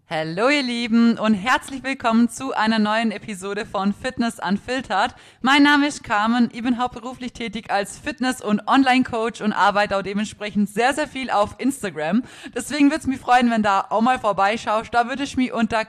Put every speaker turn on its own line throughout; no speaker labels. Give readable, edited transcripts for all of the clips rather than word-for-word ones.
Hallo ihr Lieben und herzlich willkommen zu einer neuen Episode von Fitness Unfiltered. Mein Name ist Carmen, ich bin hauptberuflich tätig als Fitness- und Online-Coach und arbeite auch dementsprechend sehr, sehr viel auf Instagram. Deswegen würde es mich freuen, wenn da auch mal vorbeischaust. Da würde ich mich unter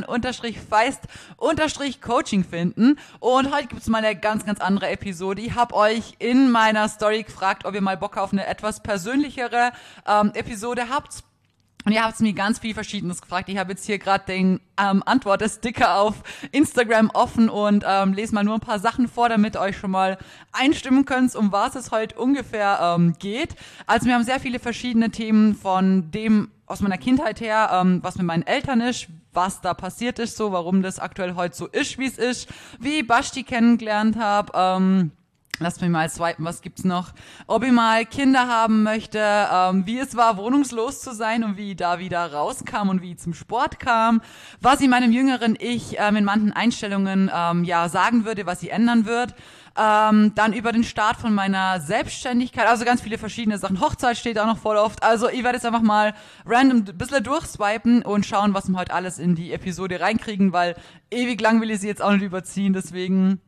Carmen-Feist-Coaching finden. Und heute gibt es mal eine ganz, ganz andere Episode. Ich habe euch in meiner Story gefragt, ob ihr mal Bock auf eine etwas persönlichere Episode habt. Und ihr habt mir ganz viel Verschiedenes gefragt. Ich habe jetzt hier gerade den Antwortesticker auf Instagram offen und lese mal nur ein paar Sachen vor, damit ihr euch schon mal einstimmen könnt, um was es heute ungefähr geht. Also wir haben sehr viele verschiedene Themen von dem aus meiner Kindheit her, was mit meinen Eltern ist, was da passiert ist, so warum das aktuell heute so ist, wie es ist, wie ich Basti kennengelernt habe, lasst mich mal swipen, was gibt's noch? Ob ich mal Kinder haben möchte, wie es war, wohnungslos zu sein und wie ich da wieder rauskam und wie ich zum Sport kam, was ich meinem jüngeren Ich in manchen Einstellungen sagen würde, was ich ändern würde. Dann über den Start von meiner Selbstständigkeit, also ganz viele verschiedene Sachen. Hochzeit steht auch noch voll oft. Also ich werde jetzt einfach mal random ein bisschen durchswipen und schauen, was wir heute alles in die Episode reinkriegen, weil ewig lang will ich sie jetzt auch nicht überziehen, deswegen...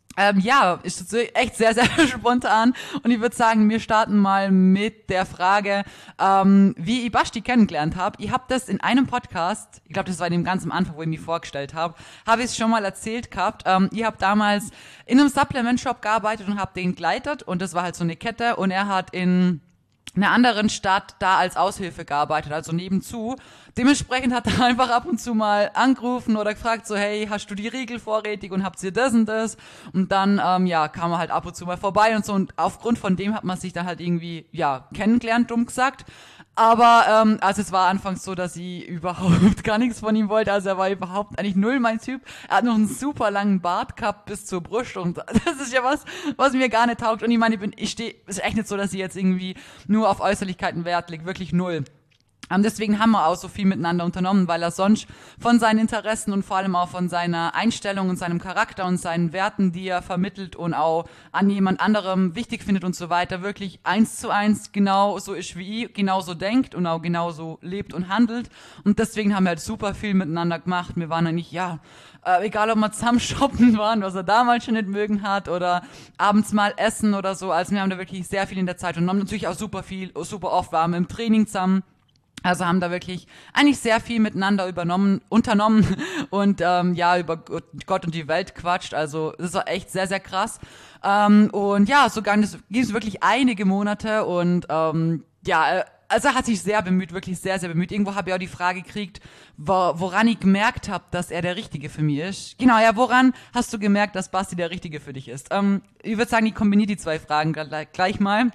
ist echt sehr, sehr spontan und ich würde sagen, wir starten mal mit der Frage, wie ich Basti kennengelernt habe. Ich habe das in einem Podcast, ich glaube, das war in dem ganz am Anfang, wo ich mich vorgestellt habe ich es schon mal erzählt gehabt. Ich habe damals in einem Supplement-Shop gearbeitet und habe den geleitet und das war halt so eine Kette und er hat in einer anderen Stadt da als Aushilfe gearbeitet, also nebenzu. Dementsprechend hat er einfach ab und zu mal angerufen oder gefragt, so hey, hast du die Riegel vorrätig und habt ihr das und das? Und dann, kam er halt ab und zu mal vorbei und so und aufgrund von dem hat man sich dann halt irgendwie, kennengelernt, dumm gesagt. Aber also es war anfangs so, dass ich überhaupt gar nichts von ihm wollte. Also er war überhaupt eigentlich null mein Typ. Er hat noch einen super langen Bart gehabt bis zur Brust und das ist ja was mir gar nicht taugt. Und ich meine, es ist echt nicht so, dass ich jetzt irgendwie nur auf Äußerlichkeiten Wert lege, wirklich null. Deswegen haben wir auch so viel miteinander unternommen, weil er sonst von seinen Interessen und vor allem auch von seiner Einstellung und seinem Charakter und seinen Werten, die er vermittelt und auch an jemand anderem wichtig findet und so weiter, wirklich 1:1 genau so ist wie ich, genauso denkt und auch genauso lebt und handelt. Und deswegen haben wir halt super viel miteinander gemacht. Wir waren eigentlich, egal ob wir zusammen shoppen waren, was er damals schon nicht mögen hat oder abends mal essen oder so. Also wir haben da wirklich sehr viel in der Zeit und haben natürlich auch super oft waren wir im Training zusammen. Also haben da wirklich eigentlich sehr viel miteinander unternommen und über Gott und die Welt quatscht. Also das war echt sehr, sehr krass. So ging es wirklich einige Monate und also er hat sich sehr bemüht, wirklich sehr, sehr bemüht. Irgendwo habe ich auch die Frage gekriegt, woran ich gemerkt habe, dass er der Richtige für mich ist. Genau, woran hast du gemerkt, dass Basti der Richtige für dich ist? Ich würde sagen, ich kombiniere die zwei Fragen gleich mal.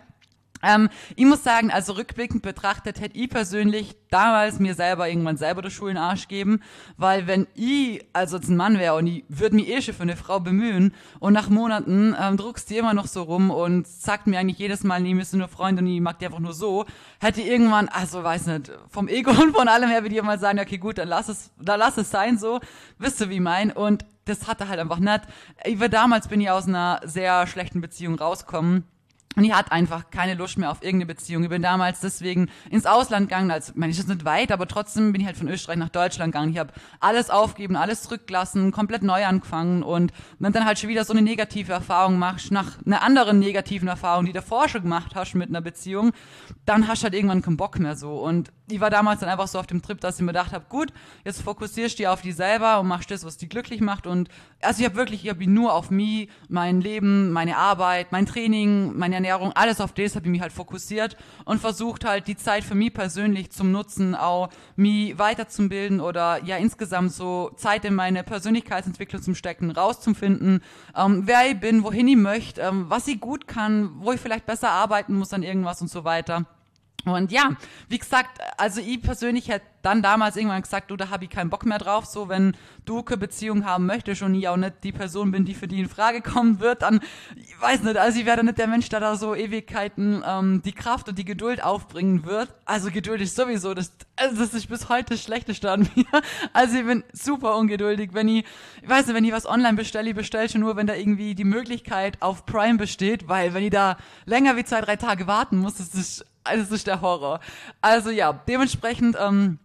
Ich muss sagen, also rückblickend betrachtet hätte ich persönlich damals mir irgendwann selber die Schuhe in den Arsch geben, weil wenn ich also jetzt ein Mann wäre und ich würde mich schon für eine Frau bemühen und nach Monaten druckst die immer noch so rum und sagt mir eigentlich jedes Mal, nee, wir sind nur Freunde und ich mag die einfach nur so, hätte ich irgendwann, also weiß nicht, vom Ego und von allem her würde ich mal sagen, okay gut, dann lass es sein so, wisst ihr wie ich mein und das hat er halt einfach nicht. Damals bin ich aus einer sehr schlechten Beziehung rausgekommen. Und ich hatte einfach keine Lust mehr auf irgendeine Beziehung. Ich bin damals deswegen ins Ausland gegangen. Also, ich meine, ich ist nicht weit, aber trotzdem bin ich halt von Österreich nach Deutschland gegangen. Ich habe alles aufgegeben, alles zurückgelassen, komplett neu angefangen. Und wenn dann halt schon wieder so eine negative Erfahrung machst, nach einer anderen negativen Erfahrung, die du davor schon gemacht hast mit einer Beziehung, dann hast du halt irgendwann keinen Bock mehr so. Und ich war damals dann einfach so auf dem Trip, dass ich mir gedacht habe, gut, jetzt fokussierst du dich auf dich selber und machst das, was dich glücklich macht. Und also ich habe mich nur auf mich, mein Leben, meine Arbeit, mein Training, meine Ernährung, alles auf das habe ich mich halt fokussiert und versucht halt die Zeit für mich persönlich zum Nutzen, auch mich weiterzubilden oder insgesamt so Zeit in meine Persönlichkeitsentwicklung zum Stecken, rauszufinden, wer ich bin, wohin ich möchte, was ich gut kann, wo ich vielleicht besser arbeiten muss an irgendwas und so weiter. Und wie gesagt, also ich persönlich hätte dann damals irgendwann gesagt, du, da habe ich keinen Bock mehr drauf, so wenn du keine Beziehung haben möchtest und ich auch nicht die Person bin, die für die in Frage kommen wird, dann, ich weiß nicht, also ich werde nicht der Mensch, der da so Ewigkeiten die Kraft und die Geduld aufbringen wird. Also Geduld ist sowieso, das ist bis heute das Schlechteste an mir. Also ich bin super ungeduldig, wenn ich was online bestelle, ich bestelle schon nur, wenn da irgendwie die Möglichkeit auf Prime besteht, weil wenn ich da länger wie 2-3 Tage warten muss, das ist der Horror. Also dementsprechend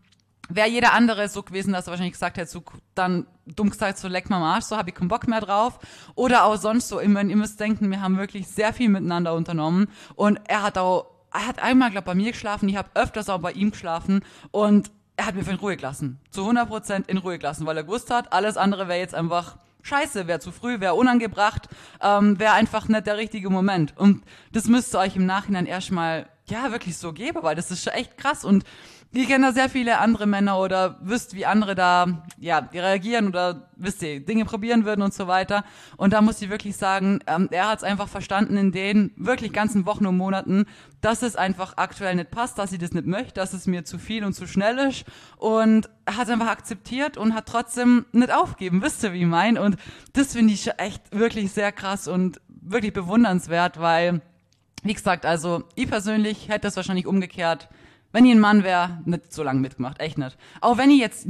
wäre jeder andere so gewesen, dass er wahrscheinlich gesagt hätte, so, dann dumm gesagt, so leck mal am Arsch, so habe ich keinen Bock mehr drauf. Oder auch sonst so, ihr müsst denken, wir haben wirklich sehr viel miteinander unternommen und er hat einmal, glaube ich, bei mir geschlafen, ich habe öfters auch bei ihm geschlafen und er hat mir in Ruhe gelassen. Zu 100% in Ruhe gelassen, weil er gewusst hat, alles andere wäre jetzt einfach scheiße, wäre zu früh, wäre unangebracht, wäre einfach nicht der richtige Moment. Und das müsst ihr euch im Nachhinein erstmal, ja, wirklich so geben, weil das ist schon echt krass und ihr kennt da sehr viele andere Männer oder wisst, wie andere da, ja, die reagieren oder wisst ihr, Dinge probieren würden und so weiter. Und da muss ich wirklich sagen, er hat es einfach verstanden in den wirklich ganzen Wochen und Monaten, dass es einfach aktuell nicht passt, dass ich das nicht möchte, dass es mir zu viel und zu schnell ist. Und er hat es einfach akzeptiert und hat trotzdem nicht aufgegeben, wisst ihr, wie ich meine? Und das finde ich echt wirklich sehr krass und wirklich bewundernswert, weil, wie gesagt, also ich persönlich hätte das wahrscheinlich umgekehrt, wenn ich ein Mann wäre, nicht so lange mitgemacht, echt nicht. Auch wenn ich jetzt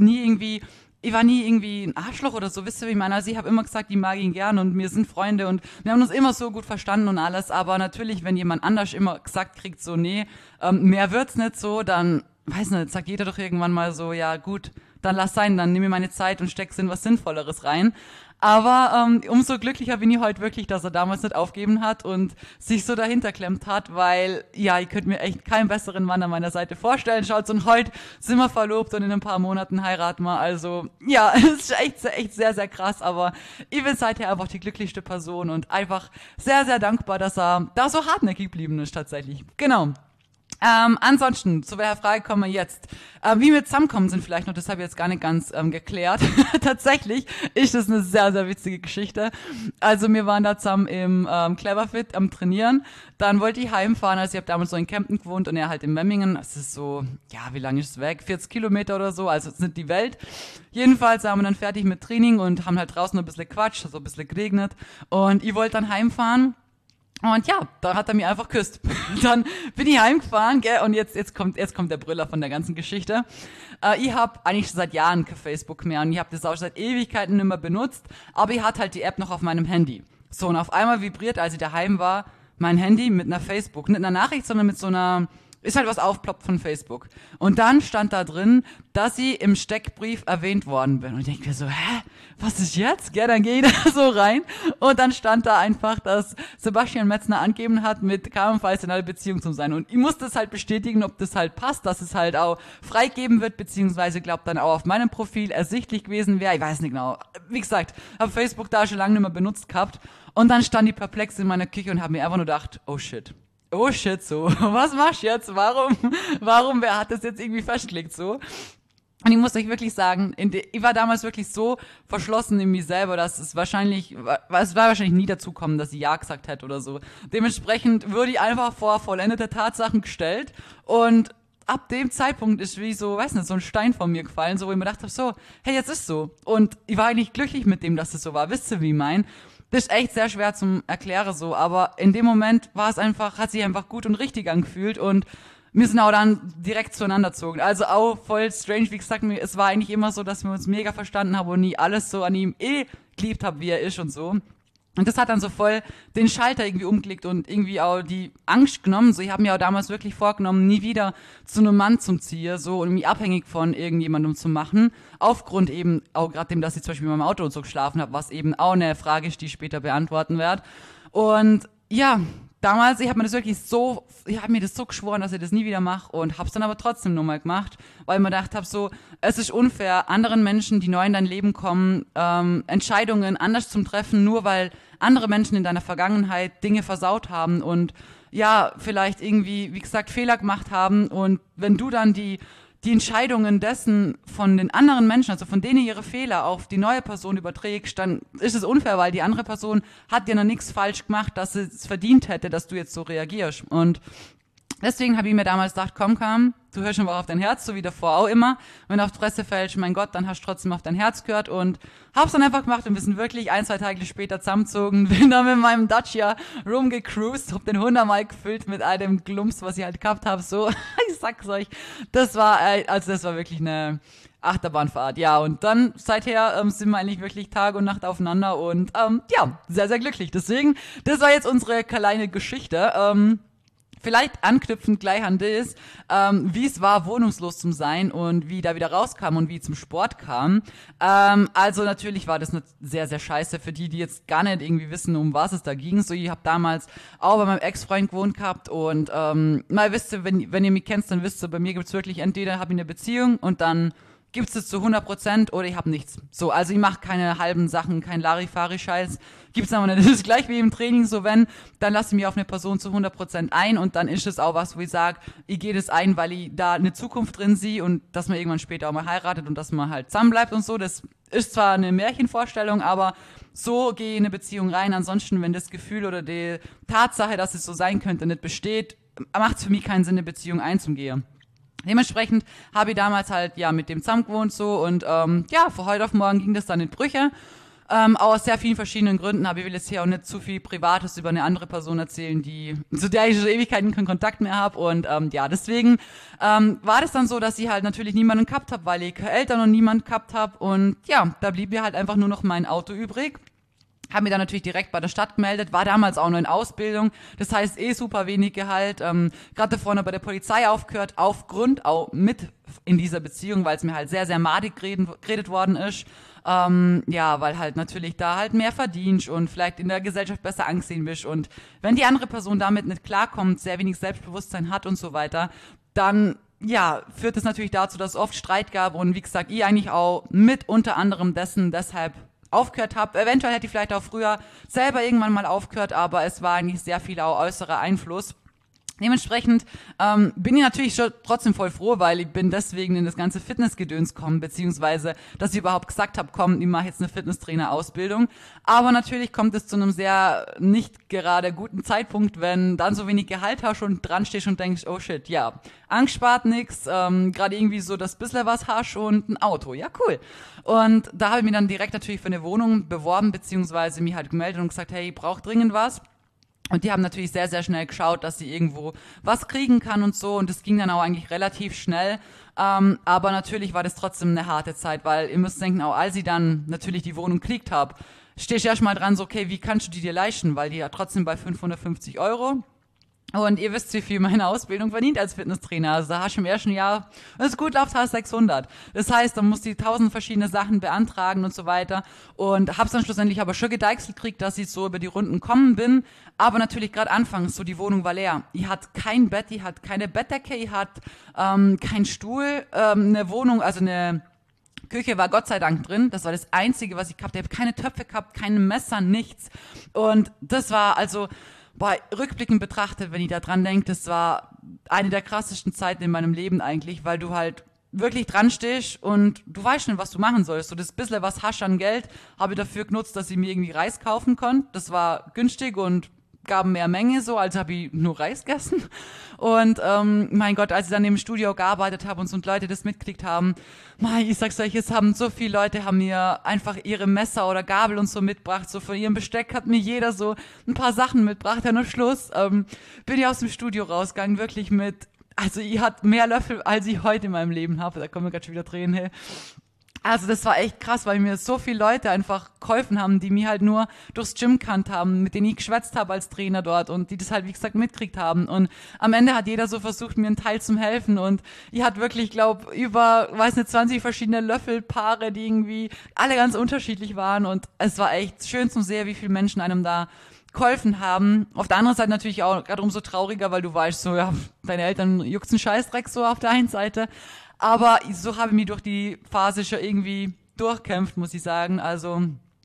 ich war nie irgendwie ein Arschloch oder so, wisst ihr, wie ich meine? Also ich habe immer gesagt, ich mag ihn gern und wir sind Freunde und wir haben uns immer so gut verstanden und alles, aber natürlich, wenn jemand anders immer gesagt kriegt, so, nee, mehr wird's nicht so, dann, weiß nicht, sagt jeder doch irgendwann mal so, ja gut, dann lass sein, dann nehme ich meine Zeit und steck's in was Sinnvolleres rein. Aber umso glücklicher bin ich heute wirklich, dass er damals nicht aufgeben hat und sich so dahinter klemmt hat, weil, ja, ich könnte mir echt keinen besseren Mann an meiner Seite vorstellen. Schaut, und heute sind wir verlobt und in ein paar Monaten heiraten wir. Also, ja, es ist echt sehr, sehr krass, aber ich bin seither einfach die glücklichste Person und einfach sehr, sehr dankbar, dass er da so hartnäckig geblieben ist tatsächlich. Genau. Ansonsten, zu welcher Frage kommen wir jetzt? Wie wir zusammenkommen sind vielleicht noch, das habe ich jetzt gar nicht ganz geklärt. Tatsächlich ist das eine sehr, sehr witzige Geschichte. Also wir waren da zusammen im Cleverfit am Trainieren. Dann wollte ich heimfahren, also ich habe damals so in Kempten gewohnt und er halt in Memmingen. Das ist so, ja, wie lange ist es weg? 40 Kilometer oder so, also es ist nicht die Welt. Jedenfalls waren wir dann fertig mit Training und haben halt draußen noch ein bisschen Quatsch, so ein bisschen geregnet. Und ich wollte dann heimfahren. Und ja, da hat er mir einfach geküsst. Dann bin ich heimgefahren, gell, und jetzt kommt der Brüller von der ganzen Geschichte. Ich habe eigentlich schon seit Jahren kein Facebook mehr und ich habe das auch seit Ewigkeiten nicht mehr benutzt, aber ich hatte halt die App noch auf meinem Handy. So, und auf einmal vibriert, als ich daheim war, mein Handy mit einer Facebook, nicht einer Nachricht, sondern mit so einer, ist halt was aufploppt von Facebook. Und dann stand da drin, dass ich im Steckbrief erwähnt worden bin. Und ich denke mir so, was ist jetzt? Gell, dann gehe ich da so rein. Und dann stand da einfach, dass Sebastian Metzner angegeben hat, mit KMVs in einer Beziehung zu sein. Und ich musste es halt bestätigen, ob das halt passt, dass es halt auch freigeben wird, beziehungsweise glaubt dann auch auf meinem Profil ersichtlich gewesen wäre. Ich weiß nicht genau. Wie gesagt, habe Facebook da schon lange nicht mehr benutzt gehabt. Und dann stand ich perplex in meiner Küche und habe mir einfach nur gedacht, oh shit, so, was machst du jetzt? Wer hat das jetzt irgendwie festgelegt so? Und ich muss euch wirklich sagen, ich war damals wirklich so verschlossen in mir selber, dass es war wahrscheinlich nie dazu kommen, dass ich Ja gesagt hätte oder so. Dementsprechend würde ich einfach vor vollendete Tatsachen gestellt und ab dem Zeitpunkt ist wie so, weiß nicht, so ein Stein von mir gefallen, so wo ich mir gedacht habe, so, hey, jetzt ist so. Und ich war eigentlich glücklich mit dem, dass es so war. Wisst ihr, wie ich mein? Das ist echt sehr schwer zum Erklären so, aber in dem Moment hat sich einfach gut und richtig angefühlt und wir sind auch dann direkt zueinander gezogen. Also auch voll strange, wie gesagt, es war eigentlich immer so, dass wir uns mega verstanden haben und nie alles so an ihm geliebt haben, wie er ist und so. Und das hat dann so voll den Schalter irgendwie umgelegt und irgendwie auch die Angst genommen. So, ich habe mir auch damals wirklich vorgenommen, nie wieder zu einem Mann zum Ziehen, so, und mich abhängig von irgendjemandem zu machen. Aufgrund eben auch gerade dem, dass ich zum Beispiel in meinem Auto und so geschlafen habe, was eben auch eine Frage ist, die ich später beantworten werde. Und ja, damals, ich habe mir das so geschworen, dass ich das nie wieder mache und hab's dann aber trotzdem nochmal gemacht, weil ich mir gedacht habe, so, es ist unfair, anderen Menschen, die neu in dein Leben kommen, Entscheidungen anders zum Treffen, nur weil andere Menschen in deiner Vergangenheit Dinge versaut haben und ja, vielleicht irgendwie, wie gesagt, Fehler gemacht haben und wenn du dann die Entscheidungen dessen von den anderen Menschen, also von denen ihre Fehler auf die neue Person überträgst, dann ist es unfair, weil die andere Person hat dir noch nichts falsch gemacht, dass sie es verdient hätte, dass du jetzt so reagierst. Und deswegen habe ich mir damals gedacht, komm, du hörst einfach auf dein Herz, so wie davor auch immer. Wenn du auf die Fresse fällst, mein Gott, dann hast du trotzdem auf dein Herz gehört und hab's dann einfach gemacht und wir sind wirklich 1-2 Tage später zusammengezogen, bin dann mit meinem Dacia rumgecruised, hab den 100-mal gefüllt mit einem Glumps, was ich halt gehabt habe, so, ich sag's euch, das war wirklich eine Achterbahnfahrt, ja, und dann seither sind wir eigentlich wirklich Tag und Nacht aufeinander und ja, sehr, sehr glücklich. Deswegen, das war jetzt unsere kleine Geschichte, Vielleicht anknüpfend gleich an das, wie es war, wohnungslos zu sein und wie ich da wieder rauskam und wie ich zum Sport kam. Also natürlich war das sehr, sehr scheiße für die jetzt gar nicht irgendwie wissen, um was es da ging. So, ich habe damals auch bei meinem Ex-Freund gewohnt gehabt und mal wisst ihr, wenn ihr mich kennt, dann wisst ihr, bei mir gibt's wirklich entweder habe ich eine Beziehung und dann gibt's es zu 100% oder ich habe nichts. So, also ich mache keine halben Sachen, kein Larifari-Scheiß. Gibt's aber nicht. Das ist gleich wie im Training, so wenn, dann lasse ich mich auf eine Person zu 100% ein und dann ist es auch was, wo ich sage, ich gehe das ein, weil ich da eine Zukunft drin sehe und dass man irgendwann später auch mal heiratet und dass man halt zusammen bleibt und so. Das ist zwar eine Märchenvorstellung, aber so gehe ich in eine Beziehung rein. Ansonsten, wenn das Gefühl oder die Tatsache, dass es so sein könnte, nicht besteht, macht es für mich keinen Sinn, eine Beziehung einzugehen. Dementsprechend habe ich damals halt ja mit dem zusammen gewohnt so und ja, von heute auf morgen ging das dann in Brüche. Aus sehr vielen verschiedenen Gründen, aber ich will jetzt hier auch nicht zu viel Privates über eine andere Person erzählen, zu der ich schon Ewigkeiten keinen Kontakt mehr habe und ja, deswegen war das dann so, dass ich halt natürlich niemanden gehabt habe, weil ich keine Eltern und niemand gehabt habe und ja, da blieb mir halt einfach nur noch mein Auto übrig. Habe mich dann natürlich direkt bei der Stadt gemeldet, war damals auch noch in Ausbildung, das heißt super wenig Gehalt, gerade vorne bei der Polizei aufgehört, aufgrund auch mit in dieser Beziehung, weil es mir halt sehr, sehr madig geredet worden ist, ja, weil halt natürlich da halt mehr verdienst und vielleicht in der Gesellschaft besser angesehen bist und wenn die andere Person damit nicht klarkommt, sehr wenig Selbstbewusstsein hat und so weiter, dann ja, führt es natürlich dazu, dass es oft Streit gab und wie gesagt, ich eigentlich auch mit unter anderem deshalb aufgehört habe. Eventuell hätte ich vielleicht auch früher selber irgendwann mal aufgehört, aber es war eigentlich sehr viel auch äußerer Einfluss. Dementsprechend bin ich natürlich schon trotzdem voll froh, weil ich bin deswegen in das ganze Fitnessgedöns gekommen, beziehungsweise, dass ich überhaupt gesagt habe, komm, ich mache jetzt eine Fitnesstrainer-Ausbildung. Aber natürlich kommt es zu einem sehr nicht gerade guten Zeitpunkt, wenn dann so wenig Gehalt hast und dran stehst und denkst, oh shit, ja, Angst spart nix, gerade irgendwie so das bisschen was hast und ein Auto, ja cool. Und da habe ich mich dann direkt natürlich für eine Wohnung beworben, beziehungsweise mich halt gemeldet und gesagt, hey, ich brauche dringend was. Und die haben natürlich sehr, sehr schnell geschaut, dass sie irgendwo was kriegen kann und so. Und das ging dann auch eigentlich relativ schnell. Aber natürlich war das trotzdem eine harte Zeit, weil ihr müsst denken, auch als ich dann natürlich die Wohnung gekriegt habe, stehst du erstmal dran, so, okay, wie kannst du die dir leisten? Weil die ja trotzdem bei 550 Euro. Und ihr wisst, wie viel meine Ausbildung verdient als Fitnesstrainer. Also da hast du im ersten Jahr, wenn es gut läuft, hast du 600. Das heißt, dann musst du 1000 verschiedene Sachen beantragen und so weiter. Und hab's dann schlussendlich aber schon gedeichselt gekriegt, dass ich so über die Runden kommen bin. Aber natürlich gerade anfangs, so die Wohnung war leer. Ich hatte kein Bett, ich hatte keine Bettdecke, ich hatte keinen Stuhl, eine Wohnung, also eine Küche war Gott sei Dank drin. Das war das Einzige, was ich gehabt habe. Ich habe keine Töpfe gehabt, keine Messer, nichts. Und das war also... Boah, rückblickend betrachtet, wenn ich da dran denke, das war eine der krassesten Zeiten in meinem Leben eigentlich, weil du halt wirklich dran stehst und du weißt nicht, was du machen sollst. So das bisschen was hast an Geld habe ich dafür genutzt, dass ich mir irgendwie Reis kaufen konnte. Das war günstig und gab mehr Menge so, also habe ich nur Reis gegessen. Und mein Gott, als ich dann im Studio gearbeitet habe und so Leute das mitgekriegt haben, ich sag's euch, es haben so viele Leute haben mir einfach ihre Messer oder Gabel und so mitgebracht. So von ihrem Besteck hat mir jeder so ein paar Sachen mitgebracht. Ja, nur Schluss bin ich aus dem Studio rausgegangen, wirklich mit, also ich hatte mehr Löffel, als ich heute in meinem Leben habe. Da kommen mir gerade schon wieder Tränen her. Also das war echt krass, weil mir so viele Leute einfach geholfen haben, die mir halt nur durchs Gym kannt haben, mit denen ich geschwätzt habe als Trainer dort und die das halt, wie gesagt, mitkriegt haben. Und am Ende hat jeder so versucht, mir einen Teil zum helfen. Und ich hatte wirklich, glaube über, weiß nicht, 20 verschiedene Löffelpaare, die irgendwie alle ganz unterschiedlich waren. Und es war echt schön zu sehen, wie viele Menschen einem da geholfen haben. Auf der anderen Seite natürlich auch gerade umso trauriger, weil du weißt so, ja, deine Eltern juckt's einen Scheißdreck so auf der einen Seite. Aber so habe ich mich durch die Phase schon irgendwie durchkämpft, muss ich sagen. Also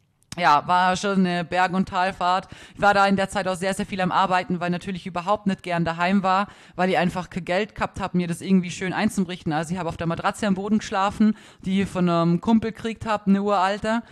ja, war schon eine Berg- und Talfahrt. Ich war da in der Zeit auch sehr, sehr viel am Arbeiten, weil natürlich überhaupt nicht gern daheim war, weil ich einfach kein Geld gehabt habe, mir das irgendwie schön einzurichten. Also ich habe auf der Matratze am Boden geschlafen, die ich von einem Kumpel gekriegt habe, eine uralte.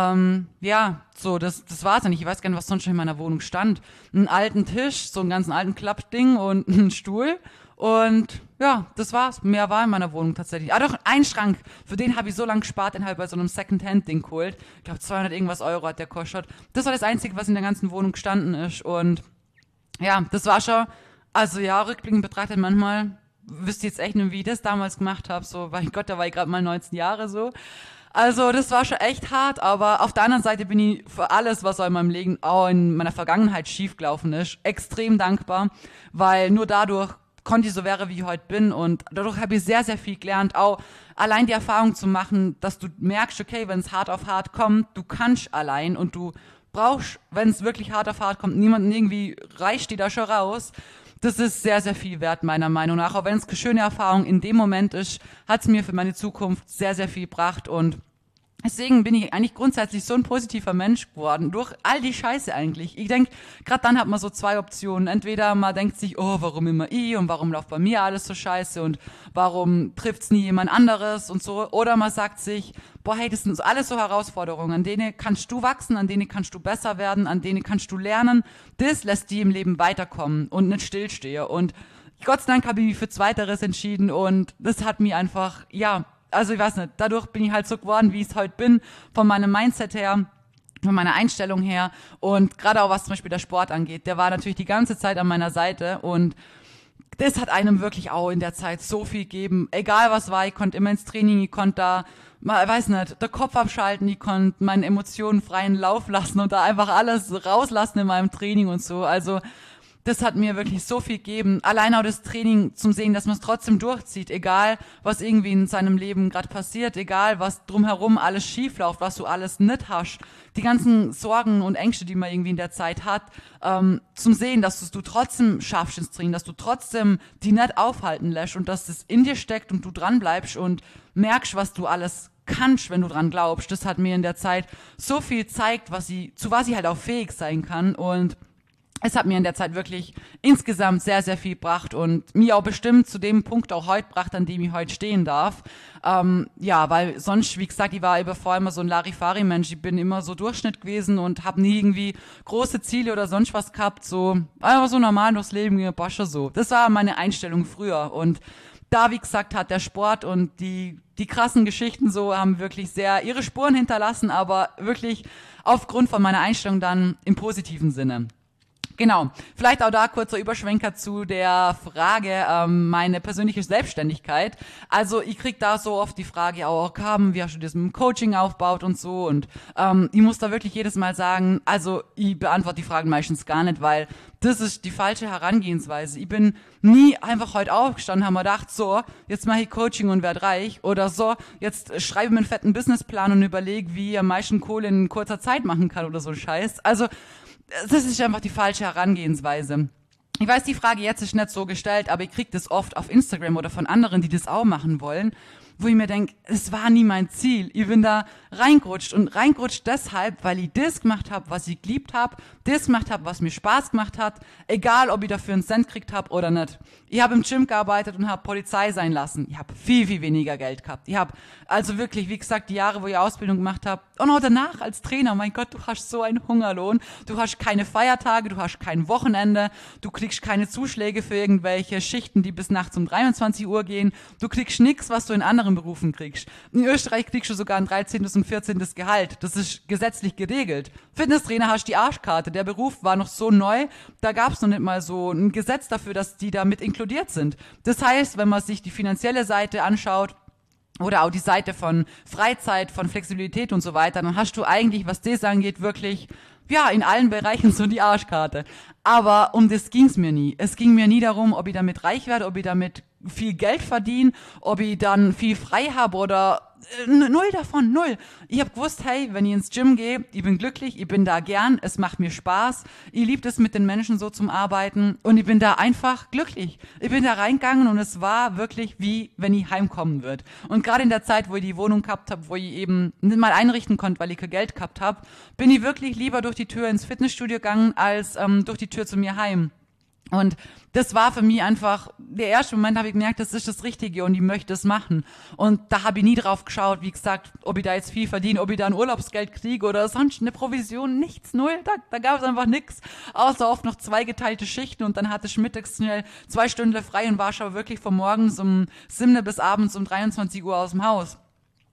Ja, so, das war's dann. Ich weiß gar nicht, was sonst schon in meiner Wohnung stand. Einen alten Tisch, so einen ganzen alten Klappding und einen Stuhl. Und ja, das war's. Mehr war in meiner Wohnung tatsächlich. Ah doch, ein Schrank. Für den habe ich so lange gespart, den halt bei so einem Second-Hand-Ding geholt. Ich glaube 200 irgendwas Euro hat der gekostet. Das war das Einzige, was in der ganzen Wohnung gestanden ist. Und ja, das war schon, also ja, rückblickend betrachtet manchmal, wüsste ich jetzt echt nicht, wie ich das damals gemacht habe. So, mein Gott, da war ich gerade mal 19 Jahre so. Also das war schon echt hart, aber auf der anderen Seite bin ich für alles, was auch in meinem Leben, auch in meiner Vergangenheit schiefgelaufen ist, extrem dankbar, weil nur dadurch konnte ich so wäre, wie ich heute bin und dadurch habe ich sehr, sehr viel gelernt, auch allein die Erfahrung zu machen, dass du merkst, okay, wenn es hart auf hart kommt, du kannst allein und du brauchst, wenn es wirklich hart auf hart kommt, niemanden irgendwie reicht die da schon raus. Das ist sehr, sehr viel wert, meiner Meinung nach. Auch wenn es eine schöne Erfahrung in dem Moment ist, hat es mir für meine Zukunft sehr, sehr viel gebracht und deswegen bin ich eigentlich grundsätzlich so ein positiver Mensch geworden, durch all die Scheiße eigentlich. Ich denke, gerade dann hat man so zwei Optionen. Entweder man denkt sich, oh, warum immer ich und warum läuft bei mir alles so scheiße und warum trifft's nie jemand anderes und so. Oder man sagt sich, boah, hey, das sind so alles so Herausforderungen, an denen kannst du wachsen, an denen kannst du besser werden, an denen kannst du lernen. Das lässt die im Leben weiterkommen und nicht stillstehen. Und Gott sei Dank habe ich mich für Zweiteres entschieden und das hat mich einfach, ja, also ich weiß nicht, dadurch bin ich halt so geworden, wie ich es heute bin, von meinem Mindset her, von meiner Einstellung her und gerade auch was zum Beispiel der Sport angeht, der war natürlich die ganze Zeit an meiner Seite und das hat einem wirklich auch in der Zeit so viel gegeben, egal was war, ich konnte immer ins Training, ich konnte da, mal, weiß nicht, der Kopf abschalten, ich konnte meine Emotionen freien Lauf lassen und da einfach alles rauslassen in meinem Training und so, also das hat mir wirklich so viel gegeben. Allein auch das Training zum Sehen, dass man es trotzdem durchzieht, egal was irgendwie in seinem Leben gerade passiert, egal was drumherum alles schief läuft, was du alles nicht hast. Die ganzen Sorgen und Ängste, die man irgendwie in der Zeit hat, zum Sehen, dass du trotzdem schaffst ins Training, dass du trotzdem die nicht aufhalten lässt und dass das in dir steckt und du dran bleibst und merkst, was du alles kannst, wenn du dran glaubst. Das hat mir in der Zeit so viel gezeigt, zu was ich halt auch fähig sein kann und es hat mir in der Zeit wirklich insgesamt sehr, sehr viel gebracht und mir auch bestimmt zu dem Punkt auch heute gebracht, an dem ich heute stehen darf. Ja, weil sonst, wie gesagt, ich war vor immer so ein Larifari-Mensch. Ich bin immer so Durchschnitt gewesen und habe nie irgendwie große Ziele oder sonst was gehabt. So einfach so normal durchs Leben gehen, so. Das war meine Einstellung früher und da, wie gesagt, hat der Sport und die krassen Geschichten so haben wirklich sehr ihre Spuren hinterlassen, aber wirklich aufgrund von meiner Einstellung dann im positiven Sinne. Genau, vielleicht auch da kurzer Überschwenker zu der Frage, meine persönliche Selbstständigkeit. Also ich krieg da so oft die Frage auch, wie hast du das mit dem Coaching aufgebaut und so und ich muss da wirklich jedes Mal sagen, also ich beantworte die Fragen meistens gar nicht, weil das ist die falsche Herangehensweise. Ich bin nie einfach heute aufgestanden, haben mir gedacht, so, jetzt mache ich Coaching und werde reich oder so, jetzt schreibe ich mir einen fetten Businessplan und überlege, wie ich am meisten Kohle in kurzer Zeit machen kann oder so ein Scheiß. Also das ist einfach die falsche Herangehensweise. Ich weiß, die Frage jetzt ist nicht so gestellt, aber ich kriege das oft auf Instagram oder von anderen, die das auch machen wollen, wo ich mir denke, es war nie mein Ziel. Ich bin da reingerutscht und reingerutscht deshalb, weil ich das gemacht habe, was ich geliebt habe, das gemacht habe, was mir Spaß gemacht hat, egal ob ich dafür einen Cent gekriegt habe oder nicht. Ich habe im Gym gearbeitet und habe Polizei sein lassen. Ich habe viel, viel weniger Geld gehabt. Ich habe also wirklich, wie gesagt, die Jahre, wo ich Ausbildung gemacht habe und auch danach als Trainer, mein Gott, du hast so einen Hungerlohn, du hast keine Feiertage, du hast kein Wochenende, du kriegst keine Zuschläge für irgendwelche Schichten, die bis nachts um 23 Uhr gehen, du kriegst nichts, was du in anderen Berufen kriegst. In Österreich kriegst du sogar ein 13. und 14. Gehalt. Das ist gesetzlich geregelt. Fitnesstrainer hast die Arschkarte. Der Beruf war noch so neu, da gab es noch nicht mal so ein Gesetz dafür, dass die damit inkludiert sind. Das heißt, wenn man sich die finanzielle Seite anschaut, oder auch die Seite von Freizeit, von Flexibilität und so weiter, dann hast du eigentlich, was das angeht, wirklich, ja, in allen Bereichen so die Arschkarte. Aber um das ging's mir nie. Es ging mir nie darum, ob ich damit reich werde, ob ich damit viel Geld verdiene, ob ich dann viel frei habe oder null davon, null. Ich habe gewusst, hey, wenn ich ins Gym gehe, ich bin glücklich, ich bin da gern, es macht mir Spaß, ich liebe es mit den Menschen so zum Arbeiten und ich bin da einfach glücklich. Ich bin da reingegangen und es war wirklich wie, wenn ich heimkommen würde. Und gerade in der Zeit, wo ich die Wohnung gehabt habe, wo ich eben nicht mal einrichten konnte, weil ich kein Geld gehabt habe, bin ich wirklich lieber durch die Tür ins Fitnessstudio gegangen, als durch die Tür zu mir heim. Und das war für mich einfach, der erste Moment habe ich gemerkt, das ist das Richtige und ich möchte es machen. Und da habe ich nie drauf geschaut, wie gesagt, ob ich da jetzt viel verdiene, ob ich da ein Urlaubsgeld kriege oder sonst eine Provision, nichts, null. Da gab es einfach nichts, außer oft noch 2 geteilte Schichten und dann hatte ich mittags schnell 2 Stunden frei und war schon wirklich von morgens um 7 bis abends um 23 Uhr aus dem Haus.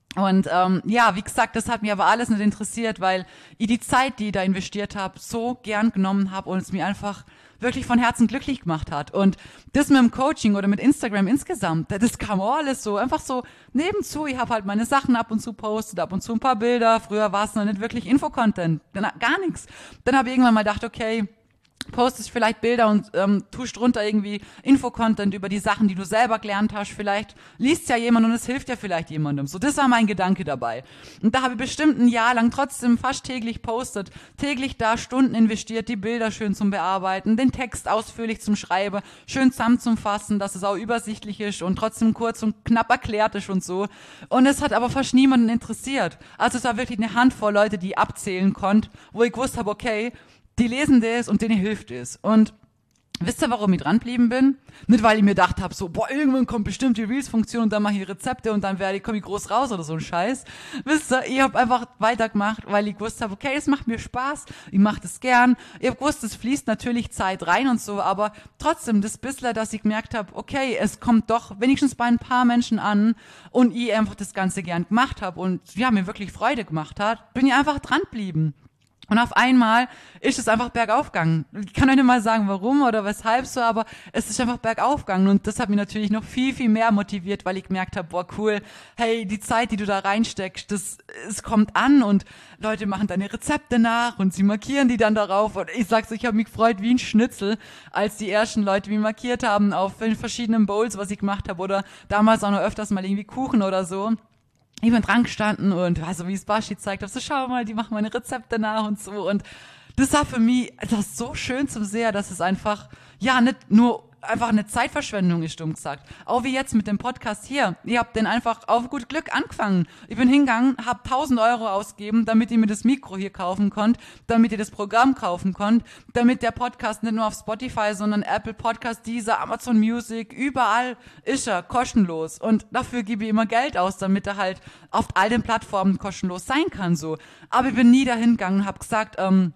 Und ja, wie gesagt, das hat mir aber alles nicht interessiert, weil ich die Zeit, die ich da investiert habe, so gern genommen habe und es mir einfach wirklich von Herzen glücklich gemacht hat. Und das mit dem Coaching oder mit Instagram insgesamt, das kam auch alles so, einfach so nebenzu. Ich habe halt meine Sachen ab und zu postet, ab und zu ein paar Bilder. Früher war es noch nicht wirklich Infocontent, gar nichts. Dann habe ich irgendwann mal gedacht, okay, postest vielleicht Bilder und tust drunter irgendwie Infocontent über die Sachen, die du selber gelernt hast. Vielleicht liest ja jemand und es hilft ja vielleicht jemandem. So, das war mein Gedanke dabei. Und da habe ich bestimmt ein Jahr lang trotzdem fast täglich postet, täglich da Stunden investiert, die Bilder schön zum Bearbeiten, den Text ausführlich zum Schreiben, schön zusammenzufassen, dass es auch übersichtlich ist und trotzdem kurz und knapp erklärt ist und so. Und es hat aber fast niemanden interessiert. Also es war wirklich eine Handvoll Leute, die ich abzählen konnte, wo ich gewusst habe, okay, die lesen das und denen hilft es. Und wisst ihr, warum ich dranbleiben bin? Nicht, weil ich mir gedacht habe, so, boah, irgendwann kommt bestimmt die Reels-Funktion und dann mache ich Rezepte und dann komme ich groß raus oder so ein Scheiß. Wisst ihr, ich habe einfach weitergemacht, weil ich gewusst habe, okay, es macht mir Spaß, ich mache das gern. Ich habe gewusst, es fließt natürlich Zeit rein und so, aber trotzdem das bisschen, dass ich gemerkt habe, okay, es kommt doch wenigstens bei ein paar Menschen an und ich einfach das Ganze gern gemacht habe und ja, mir wirklich Freude gemacht hat, bin ich einfach dranbleiben. Und auf einmal ist es einfach bergauf gegangen. Ich kann euch nicht mal sagen, warum oder weshalb so, aber es ist einfach bergauf gegangen. Und das hat mich natürlich noch viel, viel mehr motiviert, weil ich gemerkt habe, boah, cool, hey, die Zeit, die du da reinsteckst, es kommt an und Leute machen deine Rezepte nach und sie markieren die dann darauf. Und ich sag's, ich habe mich gefreut wie ein Schnitzel, als die ersten Leute mich markiert haben auf verschiedenen Bowls, was ich gemacht habe oder damals auch noch öfters mal irgendwie Kuchen oder so. Ich bin dran gestanden und also wie es Baschi zeigt, so schau mal, die machen meine Rezepte nach und so und das war für mich das so schön zum Sehen, dass es einfach, ja, nicht nur einfach eine Zeitverschwendung ist, dumm gesagt. Auch wie jetzt mit dem Podcast hier. Ich hab den einfach auf gut Glück angefangen. Ich bin hingegangen, hab 1.000 Euro ausgegeben, damit ich mir das Mikro hier kaufen konnte, damit ihr das Programm kaufen konnt, damit der Podcast nicht nur auf Spotify, sondern Apple Podcast, Deezer, Amazon Music, überall ist er kostenlos. Und dafür gebe ich immer Geld aus, damit er halt auf all den Plattformen kostenlos sein kann, so. Aber ich bin nie dahin gegangen und hab gesagt,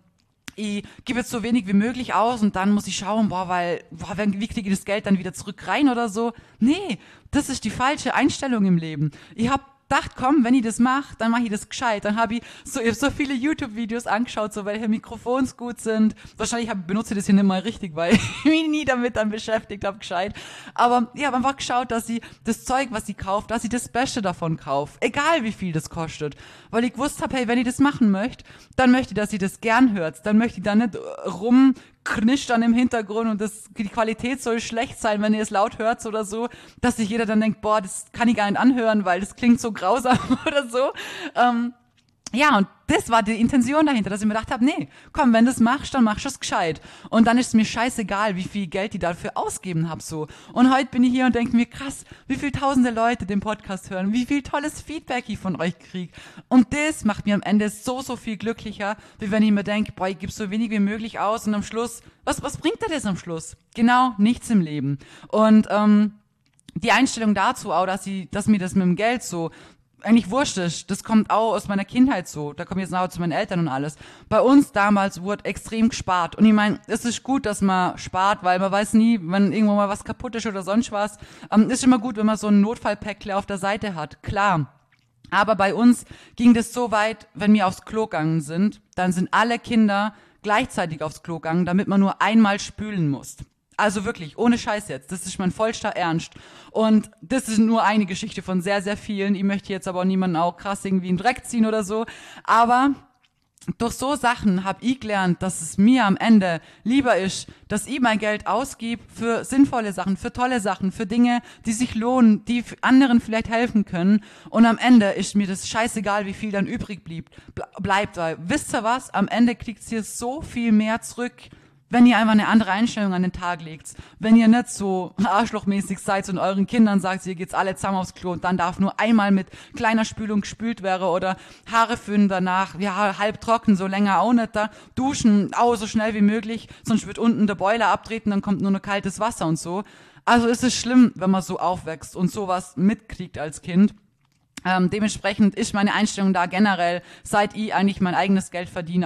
ich gebe jetzt so wenig wie möglich aus und dann muss ich schauen, wie kriege ich das Geld dann wieder zurück rein oder so. Nee, das ist die falsche Einstellung im Leben. Ich habe gedacht, komm, wenn ich das mache, dann mache ich das gescheit. Dann habe ich so viele YouTube-Videos angeschaut, so welche Mikrofons gut sind. Wahrscheinlich benutze ich das hier nicht mal richtig, weil ich mich nie damit dann beschäftigt habe, gescheit. Aber ich habe einfach geschaut, dass ich das Zeug, was ich kaufe, dass ich das Beste davon kaufe. Egal, wie viel das kostet. Weil ich gewusst habe, hey, wenn ich das machen möchte, dann möchte ich, dass ihr das gern hört. Dann möchte ich da nicht rumknischt dann im Hintergrund und die Qualität soll schlecht sein, wenn ihr es laut hört oder so, dass sich jeder dann denkt, boah, das kann ich gar nicht anhören, weil das klingt so grausam oder so. Ja, und das war die Intention dahinter, dass ich mir gedacht habe, nee, komm, wenn du das machst, dann machst du es gescheit. Und dann ist es mir scheißegal, wie viel Geld ich dafür ausgeben habe so. Und heute bin ich hier und denke mir, krass, wie viele tausende Leute den Podcast hören, wie viel tolles Feedback ich von euch kriege. Und das macht mir am Ende so, so viel glücklicher, wie wenn ich mir denke, boah, ich gebe so wenig wie möglich aus und am Schluss, was bringt dir das am Schluss? Genau, nichts im Leben. Und die Einstellung dazu auch, dass mir das mit dem Geld so eigentlich wurscht ist. Das kommt auch aus meiner Kindheit so. Da komme ich jetzt nachher zu meinen Eltern und alles. Bei uns damals wurde extrem gespart. Und ich meine, es ist gut, dass man spart, weil man weiß nie, wenn irgendwo mal was kaputt ist oder sonst was. Ist immer gut, wenn man so ein Notfallpäckle auf der Seite hat. Klar. Aber bei uns ging das so weit, wenn wir aufs Klo gegangen sind, dann sind alle Kinder gleichzeitig aufs Klo gegangen, damit man nur einmal spülen muss. Also wirklich, ohne Scheiß jetzt. Das ist mein vollster Ernst. Und das ist nur eine Geschichte von sehr, sehr vielen. Ich möchte jetzt aber auch niemanden auch krass irgendwie in den Dreck ziehen oder so. Aber durch so Sachen habe ich gelernt, dass es mir am Ende lieber ist, dass ich mein Geld ausgebe für sinnvolle Sachen, für tolle Sachen, für Dinge, die sich lohnen, die anderen vielleicht helfen können. Und am Ende ist mir das scheißegal, wie viel dann übrig bleibt. Weil, wisst ihr was? Am Ende kriegt ihr so viel mehr zurück, wenn ihr einfach eine andere Einstellung an den Tag legt, wenn ihr nicht so arschlochmäßig seid und euren Kindern sagt, ihr geht's alle zusammen aufs Klo und dann darf nur einmal mit kleiner Spülung gespült werden oder Haare föhnen danach, ja, halb trocken, so länger auch nicht da, duschen, auch so schnell wie möglich, sonst wird unten der Boiler abtreten, dann kommt nur noch kaltes Wasser und so. Also ist es schlimm, wenn man so aufwächst und sowas mitkriegt als Kind. Dementsprechend ist meine Einstellung da generell, seit ich eigentlich mein eigenes Geld verdiene, auch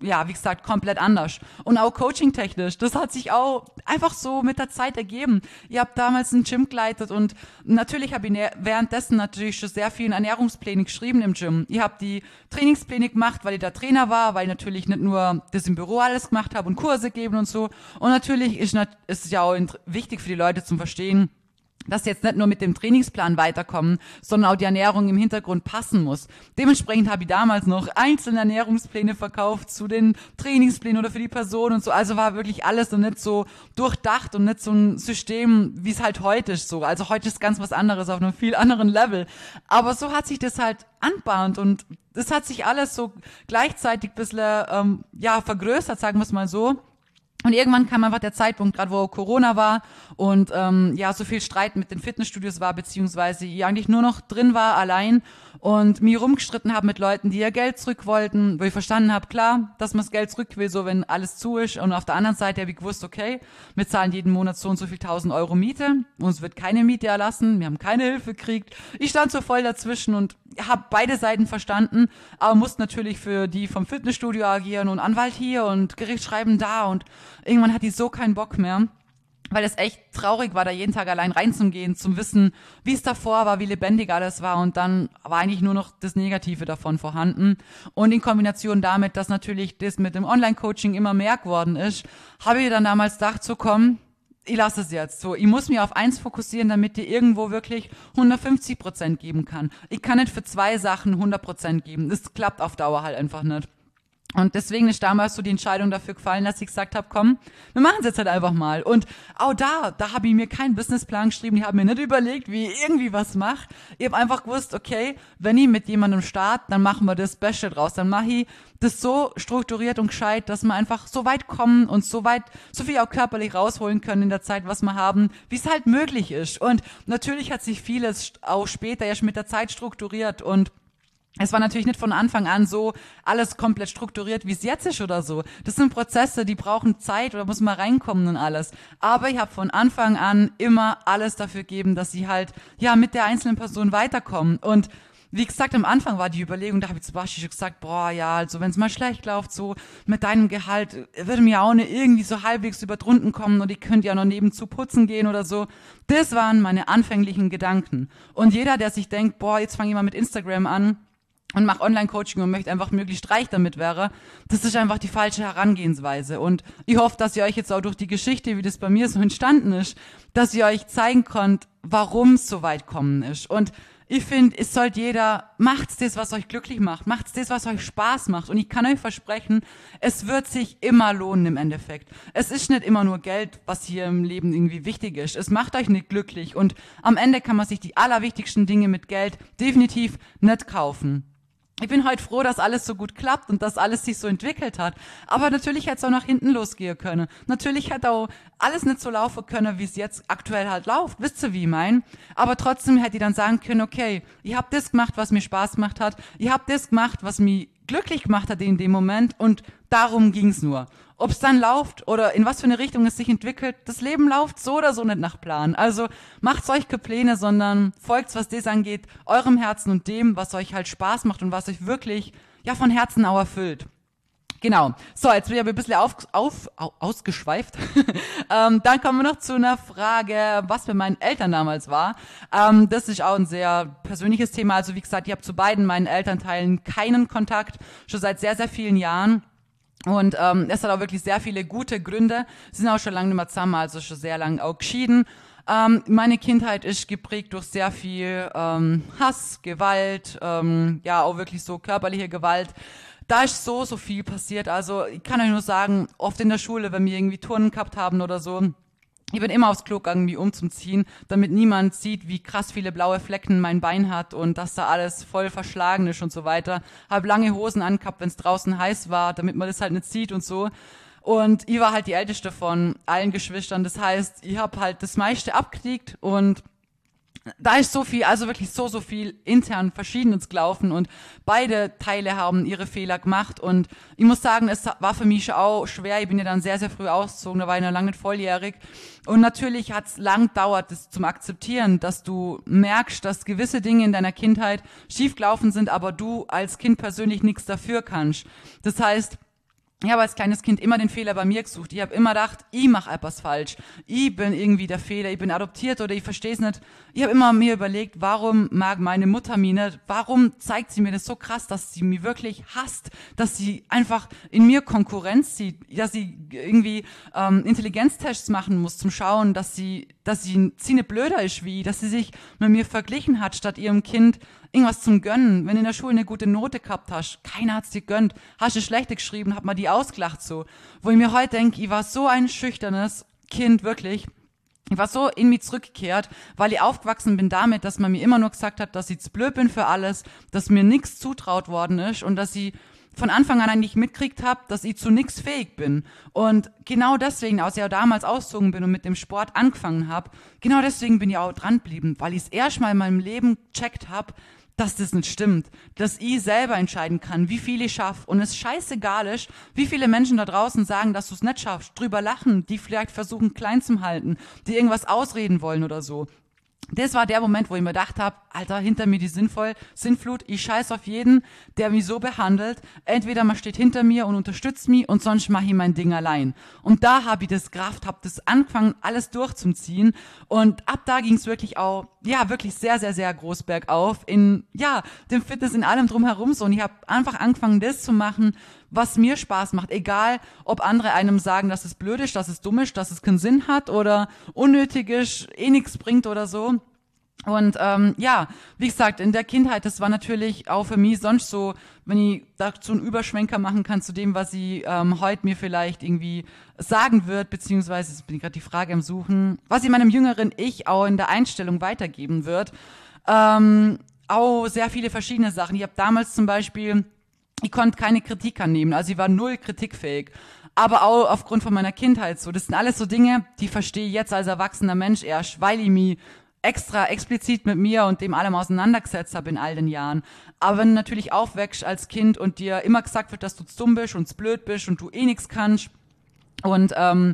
ja, wie gesagt, komplett anders. Und auch coaching-technisch, das hat sich auch einfach so mit der Zeit ergeben. Ich habe damals ein Gym geleitet und natürlich habe ich währenddessen natürlich schon sehr viele Ernährungspläne geschrieben im Gym. Ich habe die Trainingspläne gemacht, weil ich da Trainer war, weil ich natürlich nicht nur das im Büro alles gemacht habe und Kurse geben und so. Und natürlich ist es ja auch wichtig für die Leute zum Verstehen, dass sie jetzt nicht nur mit dem Trainingsplan weiterkommen, sondern auch die Ernährung im Hintergrund passen muss. Dementsprechend habe ich damals noch einzelne Ernährungspläne verkauft zu den Trainingsplänen oder für die Person und so. Also war wirklich alles so nicht so durchdacht und nicht so ein System, wie es halt heute ist so. Also heute ist ganz was anderes auf einem viel anderen Level. Aber so hat sich das halt anbahnt und das hat sich alles so gleichzeitig ein bisschen, vergrößert, sagen wir es mal so. Und irgendwann kam einfach der Zeitpunkt, gerade wo Corona war und so viel Streit mit den Fitnessstudios war, beziehungsweise ich eigentlich nur noch drin war, allein und mich rumgestritten habe mit Leuten, die ihr Geld zurück wollten, wo ich verstanden habe, klar, dass man das Geld zurück will, so wenn alles zu ist. Und auf der anderen Seite habe ich gewusst, okay, wir zahlen jeden Monat so und so viel 1.000 Euro Miete, uns wird keine Miete erlassen, wir haben keine Hilfe gekriegt. Ich stand so voll dazwischen und habe beide Seiten verstanden, aber musste natürlich für die vom Fitnessstudio agieren und Anwalt hier und Gerichtsschreiben da und irgendwann hatte ich so keinen Bock mehr, weil es echt traurig war, da jeden Tag allein reinzugehen, zum Wissen, wie es davor war, wie lebendig alles war und dann war eigentlich nur noch das Negative davon vorhanden und in Kombination damit, dass natürlich das mit dem Online-Coaching immer mehr geworden ist, habe ich dann damals gedacht, so komm, ich lasse es jetzt so. Ich muss mich auf eins fokussieren, damit dir irgendwo wirklich 150% geben kann. Ich kann nicht für 2 Sachen 100% geben. Das klappt auf Dauer halt einfach nicht. Und deswegen ist damals so die Entscheidung dafür gefallen, dass ich gesagt habe, komm, wir machen es jetzt halt einfach mal. Und auch da habe ich mir keinen Businessplan geschrieben, ich habe mir nicht überlegt, wie ich irgendwie was mache. Ich habe einfach gewusst, okay, wenn ich mit jemandem starte, dann machen wir das Beste draus. Dann mache ich das so strukturiert und gescheit, dass wir einfach so weit kommen und so viel auch körperlich rausholen können in der Zeit, was wir haben, wie es halt möglich ist. Und natürlich hat sich vieles auch später erst mit der Zeit strukturiert und es war natürlich nicht von Anfang an so alles komplett strukturiert, wie es jetzt ist oder so. Das sind Prozesse, die brauchen Zeit oder muss man reinkommen und alles. Aber ich habe von Anfang an immer alles dafür gegeben, dass sie halt mit der einzelnen Person weiterkommen. Und wie gesagt, am Anfang war die Überlegung, da habe ich zum Beispiel schon gesagt, also wenn es mal schlecht läuft, so mit deinem Gehalt würde mir auch nicht irgendwie so halbwegs über drunten kommen und ich könnte ja noch nebenzu putzen gehen oder so. Das waren meine anfänglichen Gedanken. Und jeder, der sich denkt, jetzt fange ich mal mit Instagram an, und mache Online-Coaching und möchte einfach möglichst reich damit wäre, das ist einfach die falsche Herangehensweise. Und ich hoffe, dass ihr euch jetzt auch durch die Geschichte, wie das bei mir so entstanden ist, dass ihr euch zeigen könnt, warum es so weit kommen ist. Und ich finde, es sollte jeder, macht's das, was euch glücklich macht, macht's das, was euch Spaß macht. Und ich kann euch versprechen, es wird sich immer lohnen im Endeffekt. Es ist nicht immer nur Geld, was hier im Leben irgendwie wichtig ist. Es macht euch nicht glücklich. Und am Ende kann man sich die allerwichtigsten Dinge mit Geld definitiv nicht kaufen. Ich bin heute froh, dass alles so gut klappt und dass alles sich so entwickelt hat. Aber natürlich hätte es auch nach hinten losgehen können. Natürlich hätte auch alles nicht so laufen können, wie es jetzt aktuell halt läuft. Wisst ihr, wie ich mein? Aber trotzdem hätte ich dann sagen können, okay, ich habe das gemacht, was mir Spaß gemacht hat. Ich habe das gemacht, was mich glücklich gemacht hat in dem Moment. Und darum ging's nur. Ob es dann läuft oder in was für eine Richtung es sich entwickelt, das Leben läuft so oder so nicht nach Plan. Also macht's euch keine Pläne, sondern folgt, was das angeht, eurem Herzen und dem, was euch halt Spaß macht und was euch wirklich von Herzen auch erfüllt. Genau. So, jetzt bin ich aber ein bisschen ausgeschweift. Dann kommen wir noch zu einer Frage, was bei meinen Eltern damals war. Das ist auch ein sehr persönliches Thema. Also wie gesagt, ich habe zu beiden meinen Elternteilen keinen Kontakt, schon seit sehr, sehr vielen Jahren. Und es hat auch wirklich sehr viele gute Gründe. Sie sind auch schon lange nicht mehr zusammen, also schon sehr lange auch geschieden. Meine Kindheit ist geprägt durch sehr viel Hass, Gewalt, auch wirklich so körperliche Gewalt. Da ist so viel passiert. Also ich kann euch nur sagen, oft in der Schule, wenn wir irgendwie Turnen gehabt haben oder so, ich bin immer aufs Klo gegangen, wie umzuziehen, damit niemand sieht, wie krass viele blaue Flecken mein Bein hat und dass da alles voll verschlagen ist und so weiter. Hab lange Hosen angehabt, wenn es draußen heiß war, damit man das halt nicht sieht und so. Und ich war halt die älteste von allen Geschwistern. Das heißt, ich hab halt das meiste abgekriegt und da ist so viel, also wirklich so viel intern Verschiedenes gelaufen und beide Teile haben ihre Fehler gemacht und ich muss sagen, es war für mich auch schwer. Ich bin ja dann sehr, sehr früh ausgezogen, da war ich noch lange nicht volljährig und natürlich hat es lang gedauert, das zum Akzeptieren, dass du merkst, dass gewisse Dinge in deiner Kindheit schief gelaufen sind, aber du als Kind persönlich nichts dafür kannst. Das heißt, ich habe als kleines Kind immer den Fehler bei mir gesucht. Ich habe immer gedacht, ich mache etwas falsch. Ich bin irgendwie der Fehler, ich bin adoptiert oder ich verstehe es nicht. Ich habe immer mir überlegt, warum mag meine Mutter mich nicht? Warum zeigt sie mir das so krass, dass sie mich wirklich hasst? Dass sie einfach in mir Konkurrenz sieht, dass sie irgendwie Intelligenztests machen muss zum Schauen, dass sie nicht blöder ist wie, dass sie sich mit mir verglichen hat, statt ihrem Kind irgendwas zum Gönnen. Wenn du in der Schule eine gute Note gehabt hast, keiner hat's dir gönnt. Hast du schlechte geschrieben, hat man die ausgelacht so. Wo ich mir heute denke, ich war so ein schüchternes Kind, wirklich. Ich war so in mich zurückgekehrt, weil ich aufgewachsen bin damit, dass man mir immer nur gesagt hat, dass ich zu blöd bin für alles, dass mir nichts zutraut worden ist und dass ich von Anfang an eigentlich mitkriegt habe, dass ich zu nichts fähig bin. Und genau deswegen, als ich auch damals ausgezogen bin und mit dem Sport angefangen habe, genau deswegen bin ich auch dran geblieben, weil ich es erstmal in meinem Leben gecheckt habe, dass das nicht stimmt, dass ich selber entscheiden kann, wie viel ich schaffe und es scheißegal ist, wie viele Menschen da draußen sagen, dass du es nicht schaffst, drüber lachen, die vielleicht versuchen klein zu halten, die irgendwas ausreden wollen oder so. Das war der Moment, wo ich mir gedacht habe, Alter, hinter mir die Sinnflut, ich scheiß auf jeden, der mich so behandelt. Entweder man steht hinter mir und unterstützt mich und sonst mache ich mein Ding allein. Und da habe ich das Kraft, habe das angefangen, alles durchzuziehen. Und ab da ging es wirklich auch, ja, wirklich sehr, sehr, sehr groß bergauf in, ja, dem Fitness, in allem drumherum so. Und ich habe einfach angefangen, das zu machen, was mir Spaß macht. Egal, ob andere einem sagen, dass es blöd ist, dass es dumm ist, dass es keinen Sinn hat oder unnötig ist, eh nichts bringt oder so. Und ja, wie gesagt, in der Kindheit, das war natürlich auch für mich sonst so, wenn ich dazu einen Überschwenker machen kann zu dem, was sie heute mir vielleicht irgendwie sagen wird, beziehungsweise, jetzt bin ich gerade die Frage am Suchen, was sie meinem jüngeren Ich auch in der Einstellung weitergeben wird. Auch sehr viele verschiedene Sachen. Ich habe damals zum Beispiel, ich konnte keine Kritik annehmen, also ich war null kritikfähig. Aber auch aufgrund von meiner Kindheit so. Das sind alles so Dinge, die verstehe ich jetzt als erwachsener Mensch erst, weil ich mich extra explizit mit mir und dem allem auseinandergesetzt habe in all den Jahren. Aber wenn du natürlich aufwächst als Kind und dir immer gesagt wird, dass du zu dumm bist und zu blöd bist und du eh nichts kannst und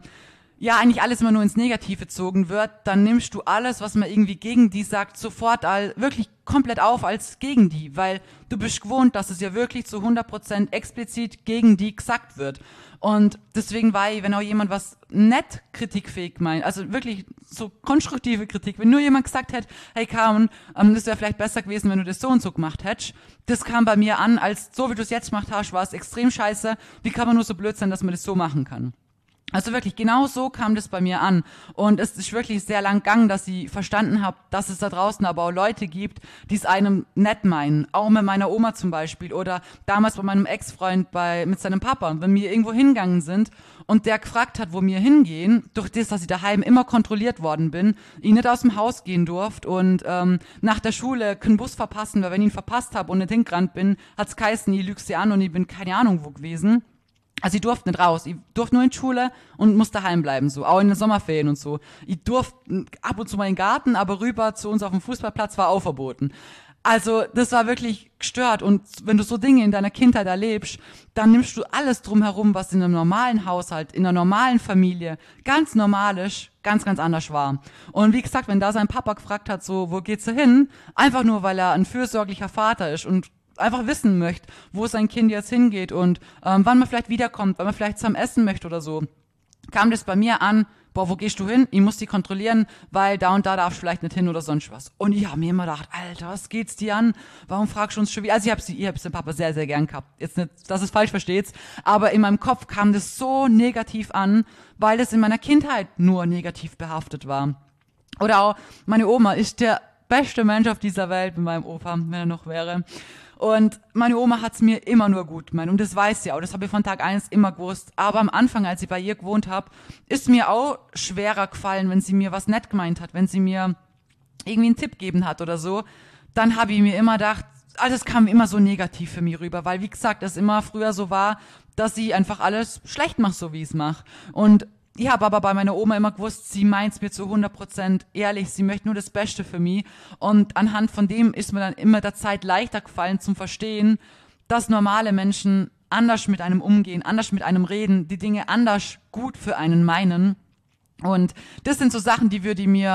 ja, eigentlich alles immer nur ins Negative gezogen wird, dann nimmst du alles, was man irgendwie gegen die sagt, sofort wirklich komplett auf als gegen die, weil du bist gewohnt, dass es ja wirklich zu 100% explizit gegen die gesagt wird. Und deswegen war ich, wenn auch jemand was nett kritikfähig meint, also wirklich so konstruktive Kritik, wenn nur jemand gesagt hätte, hey Carmen, das wäre vielleicht besser gewesen, wenn du das so und so gemacht hättest, das kam bei mir an, als so wie du es jetzt gemacht hast, war es extrem scheiße, wie kann man nur so blöd sein, dass man das so machen kann. Also wirklich, genau so kam das bei mir an. Und es ist wirklich sehr lang gegangen, dass ich verstanden habe, dass es da draußen aber auch Leute gibt, die es einem nett meinen. Auch mit meiner Oma zum Beispiel oder damals bei meinem Ex-Freund mit seinem Papa. Wenn wir irgendwo hingegangen sind und der gefragt hat, wo wir hingehen, durch das, dass ich daheim immer kontrolliert worden bin, ich nicht aus dem Haus gehen durfte und nach der Schule keinen Bus verpassen, weil wenn ich ihn verpasst habe und nicht hingerannt bin, hat's geheißen, ich lüge sie an und ich bin keine Ahnung wo gewesen. Also ich durfte nicht raus, ich durfte nur in die Schule und musste daheim bleiben, so, auch in den Sommerferien und so. Ich durfte ab und zu mal in den Garten, aber rüber zu uns auf dem Fußballplatz war auch verboten. Also das war wirklich gestört und wenn du so Dinge in deiner Kindheit erlebst, dann nimmst du alles drumherum, was in einem normalen Haushalt, in einer normalen Familie ganz normal ist, ganz, ganz anders war. Und wie gesagt, wenn da sein Papa gefragt hat, so, wo geht's hin? Einfach nur, weil er ein fürsorglicher Vater ist und einfach wissen möchte, wo sein Kind jetzt hingeht und wann man vielleicht wiederkommt, wann man vielleicht zusammen essen möchte oder so, kam das bei mir an, boah, wo gehst du hin? Ich muss die kontrollieren, weil da und da darfst du vielleicht nicht hin oder sonst was. Und ich habe mir immer gedacht, Alter, was geht's dir an? Warum fragst du uns schon wieder? Also ich habe den Papa sehr, sehr gern gehabt. Jetzt nicht, dass es falsch versteht's, aber in meinem Kopf kam das so negativ an, weil das in meiner Kindheit nur negativ behaftet war. Oder auch, meine Oma ist der beste Mensch auf dieser Welt mit meinem Opa, wenn er noch wäre. Und meine Oma hat's mir immer nur gut gemeint. Und das weiß sie auch. Das habe ich von Tag 1 immer gewusst. Aber am Anfang, als ich bei ihr gewohnt habe, ist mir auch schwerer gefallen, wenn sie mir was nett gemeint hat, wenn sie mir irgendwie einen Tipp gegeben hat oder so. Dann habe ich mir immer gedacht, das kam immer so negativ für mich rüber. Weil, wie gesagt, es immer früher so war, dass ich einfach alles schlecht mache, so wie ich es mache. Und ich habe aber bei meiner Oma immer gewusst, sie meint's mir zu 100% ehrlich, sie möchte nur das Beste für mich. Und anhand von dem ist mir dann immer der Zeit leichter gefallen zum Verstehen, dass normale Menschen anders mit einem umgehen, anders mit einem reden, die Dinge anders gut für einen meinen. Und das sind so Sachen, die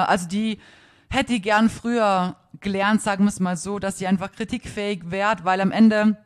hätte ich gern früher gelernt, sagen wir es mal so, dass sie einfach kritikfähig wäre, weil am Ende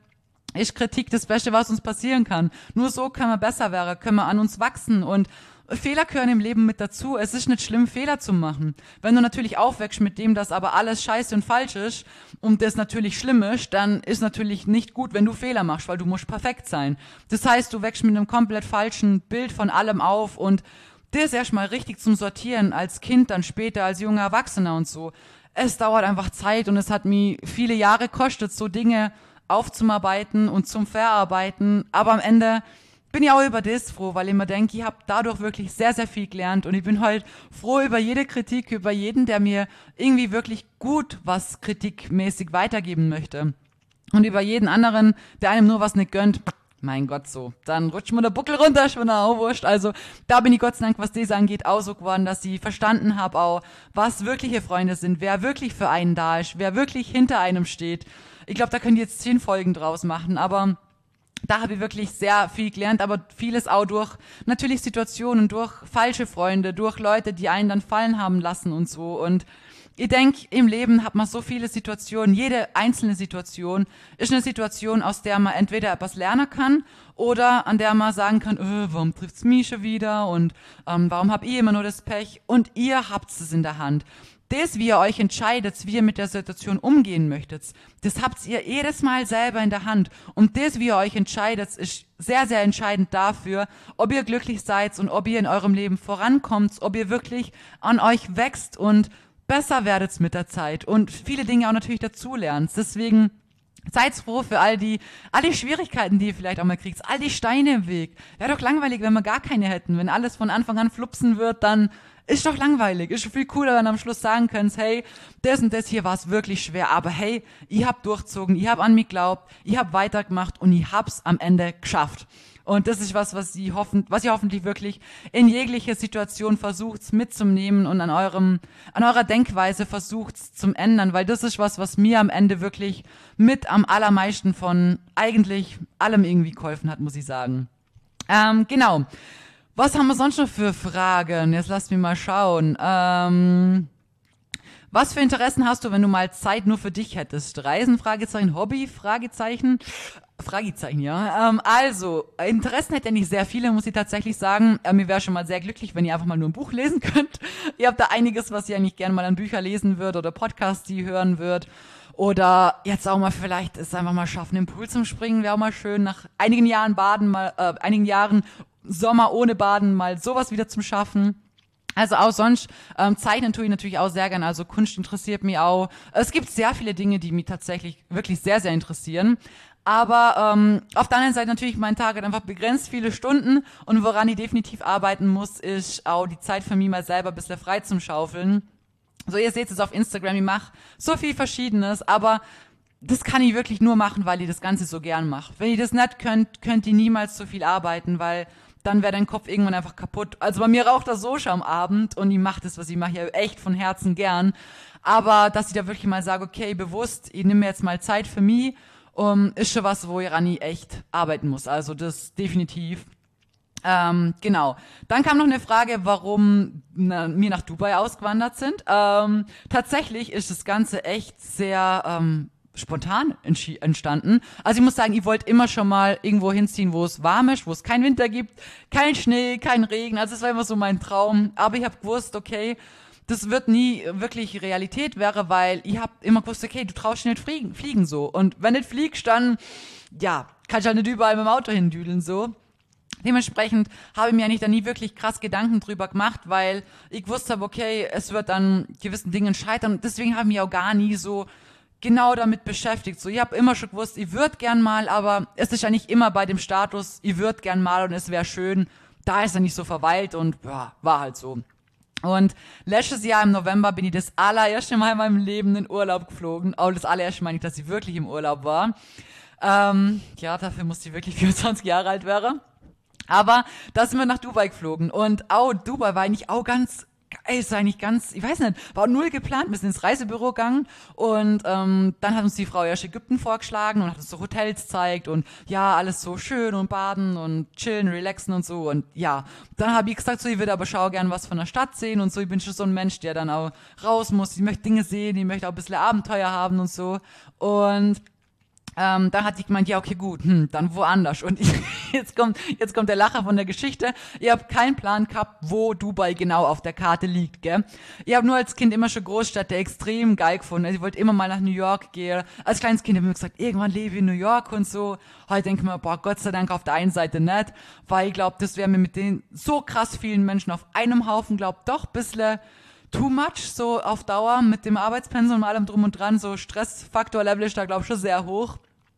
ist Kritik das Beste, was uns passieren kann. Nur so können wir besser werden, können wir an uns wachsen und Fehler gehören im Leben mit dazu. Es ist nicht schlimm, Fehler zu machen. Wenn du natürlich aufwächst mit dem, dass aber alles scheiße und falsch ist und das natürlich schlimm ist, dann ist natürlich nicht gut, wenn du Fehler machst, weil du musst perfekt sein. Das heißt, du wächst mit einem komplett falschen Bild von allem auf und das erstmal richtig zum Sortieren als Kind, dann später als junger Erwachsener und so. Es dauert einfach Zeit und es hat mir viele Jahre gekostet, so Dinge aufzuarbeiten und zum Verarbeiten. Aber am Ende bin ich auch über das froh, weil ich mir denke, ich habe dadurch wirklich sehr, sehr viel gelernt und ich bin halt froh über jede Kritik, über jeden, der mir irgendwie wirklich gut was kritikmäßig weitergeben möchte. Und über jeden anderen, der einem nur was nicht gönnt, mein Gott, so. Dann rutscht mir der Buckel runter, ist mir auch wurscht. Also da bin ich Gott sei Dank, was das angeht, auch so geworden, dass ich verstanden habe auch, was wirkliche Freunde sind, wer wirklich für einen da ist, wer wirklich hinter einem steht. Ich glaube, da könnt ihr jetzt 10 Folgen draus machen, aber da habe ich wirklich sehr viel gelernt, aber vieles auch durch natürlich Situationen, durch falsche Freunde, durch Leute, die einen dann fallen haben lassen und so. Und ich denke, im Leben hat man so viele Situationen, jede einzelne Situation ist eine Situation, aus der man entweder etwas lernen kann oder an der man sagen kann, warum trifft's mich schon wieder und warum hab ich immer nur das Pech? Und ihr habt es in der Hand. Das, wie ihr euch entscheidet, wie ihr mit der Situation umgehen möchtet, das habt ihr jedes Mal selber in der Hand. Und das, wie ihr euch entscheidet, ist sehr, sehr entscheidend dafür, ob ihr glücklich seid und ob ihr in eurem Leben vorankommt, ob ihr wirklich an euch wächst und besser werdet mit der Zeit und viele Dinge auch natürlich dazulernt. Deswegen seid froh für all die Schwierigkeiten, die ihr vielleicht auch mal kriegt, all die Steine im Weg. Wäre doch langweilig, wenn wir gar keine hätten. Wenn alles von Anfang an flupsen wird, dann ist doch langweilig. Ist schon viel cooler, wenn du am Schluss sagen könnt, hey, das und das hier war es wirklich schwer, aber hey, ich hab durchzogen, ich hab an mich geglaubt, ich hab weitergemacht und ich hab's am Ende geschafft. Und das ist was ihr hoffentlich wirklich in jeglicher Situation versucht mitzunehmen und an eurer Denkweise versucht zum ändern, weil das ist was mir am Ende wirklich mit am allermeisten von eigentlich allem irgendwie geholfen hat, muss ich sagen. Genau. Was haben wir sonst noch für Fragen? Jetzt lasst mich mal schauen. Was für Interessen hast du, wenn du mal Zeit nur für dich hättest? Reisen? Fragezeichen. Hobby? Fragezeichen. Fragezeichen, ja. Also, Interessen hätte ich nicht sehr viele, muss ich tatsächlich sagen. Mir wäre schon mal sehr glücklich, wenn ihr einfach mal nur ein Buch lesen könnt. Ihr habt da einiges, was ihr eigentlich gerne mal an Bücher lesen würdet oder Podcasts, die ihr hören würdet. Oder jetzt auch mal vielleicht es einfach mal schaffen, im Pool zum Springen, wäre auch mal schön. Nach einigen Jahren einigen Jahren Sommer ohne Baden mal sowas wieder zum Schaffen. Also auch sonst, Zeichnen tue ich natürlich auch sehr gerne, also Kunst interessiert mich auch. Es gibt sehr viele Dinge, die mich tatsächlich wirklich sehr, sehr interessieren. Aber auf der anderen Seite natürlich, mein Tag hat einfach begrenzt viele Stunden und woran ich definitiv arbeiten muss, ist auch die Zeit für mich mal selber ein bisschen frei zum Schaufeln. So, ihr seht es auf Instagram, ich mache so viel Verschiedenes, aber das kann ich wirklich nur machen, weil ich das Ganze so gern mache. Wenn ihr das nicht könnt ihr niemals so viel arbeiten, weil dann wäre dein Kopf irgendwann einfach kaputt. Also bei mir raucht das so schon am Abend und ich mache das, was ich mache, ja echt von Herzen gern. Aber dass ich da wirklich mal sage, okay, bewusst, ich nehme mir jetzt mal Zeit für mich, ist schon was, woran ich echt arbeiten muss. Also das definitiv. Genau. Dann kam noch eine Frage, warum wir nach Dubai ausgewandert sind. Tatsächlich ist das Ganze echt sehr spontan entstanden. Also ich muss sagen, ich wollte immer schon mal irgendwo hinziehen, wo es warm ist, wo es keinen Winter gibt, kein Schnee, kein Regen. Also das war immer so mein Traum. Aber ich habe gewusst, okay, das wird nie wirklich Realität wäre, weil ich habe immer gewusst, okay, du traust dich nicht fliegen so. Und wenn nicht fliegst, dann, ja, kannst du halt nicht überall mit dem Auto hindüdeln so. Dementsprechend habe ich mir eigentlich da nie wirklich krass Gedanken drüber gemacht, weil ich gewusst habe, okay, es wird an gewissen Dingen scheitern. Und deswegen habe ich mich auch gar nie so genau damit beschäftigt. So, ich habe immer schon gewusst, ich würde gern mal, aber es ist ja nicht immer bei dem Status, ich würde gern mal und es wäre schön. Da ist er nicht so verweilt und ja, war halt so. Und letztes Jahr im November bin ich das allererste Mal in meinem Leben in Urlaub geflogen. Auch das allererste Mal nicht, dass ich wirklich im Urlaub war. Ja, dafür musste ich wirklich 24 Jahre alt werden. Aber da sind wir nach Dubai geflogen. Und auch Dubai war eigentlich auch ganz ist eigentlich ganz, ich weiß nicht, war null geplant, wir sind ins Reisebüro gegangen und dann hat uns die Frau erst Ägypten vorgeschlagen und hat uns so Hotels gezeigt und ja, alles so schön und baden und chillen, relaxen und so und ja, dann habe ich gesagt, so, ich würde aber schau gern was von der Stadt sehen und so, ich bin schon so ein Mensch, der dann auch raus muss, ich möchte Dinge sehen, ich möchte auch ein bisschen Abenteuer haben und so und Dann hat sie gemeint, ja, okay, gut, dann woanders. Und jetzt kommt der Lacher von der Geschichte. Ihr habt keinen Plan gehabt, wo Dubai genau auf der Karte liegt, gell? Ihr habt nur als Kind immer schon Großstädte extrem geil gefunden. Also ihr wollt immer mal nach New York gehen. Als kleines Kind habt ihr mir gesagt, irgendwann lebe ich in New York und so. Heute denke ich mir, boah, Gott sei Dank auf der einen Seite nicht, weil ich glaube, das wäre mir mit den so krass vielen Menschen auf einem Haufen, glaub, doch ein bisschen too much, so auf Dauer mit dem Arbeitspensum und allem drum und dran, so Stressfaktor-Level ist da, glaube ich, schon sehr hoch.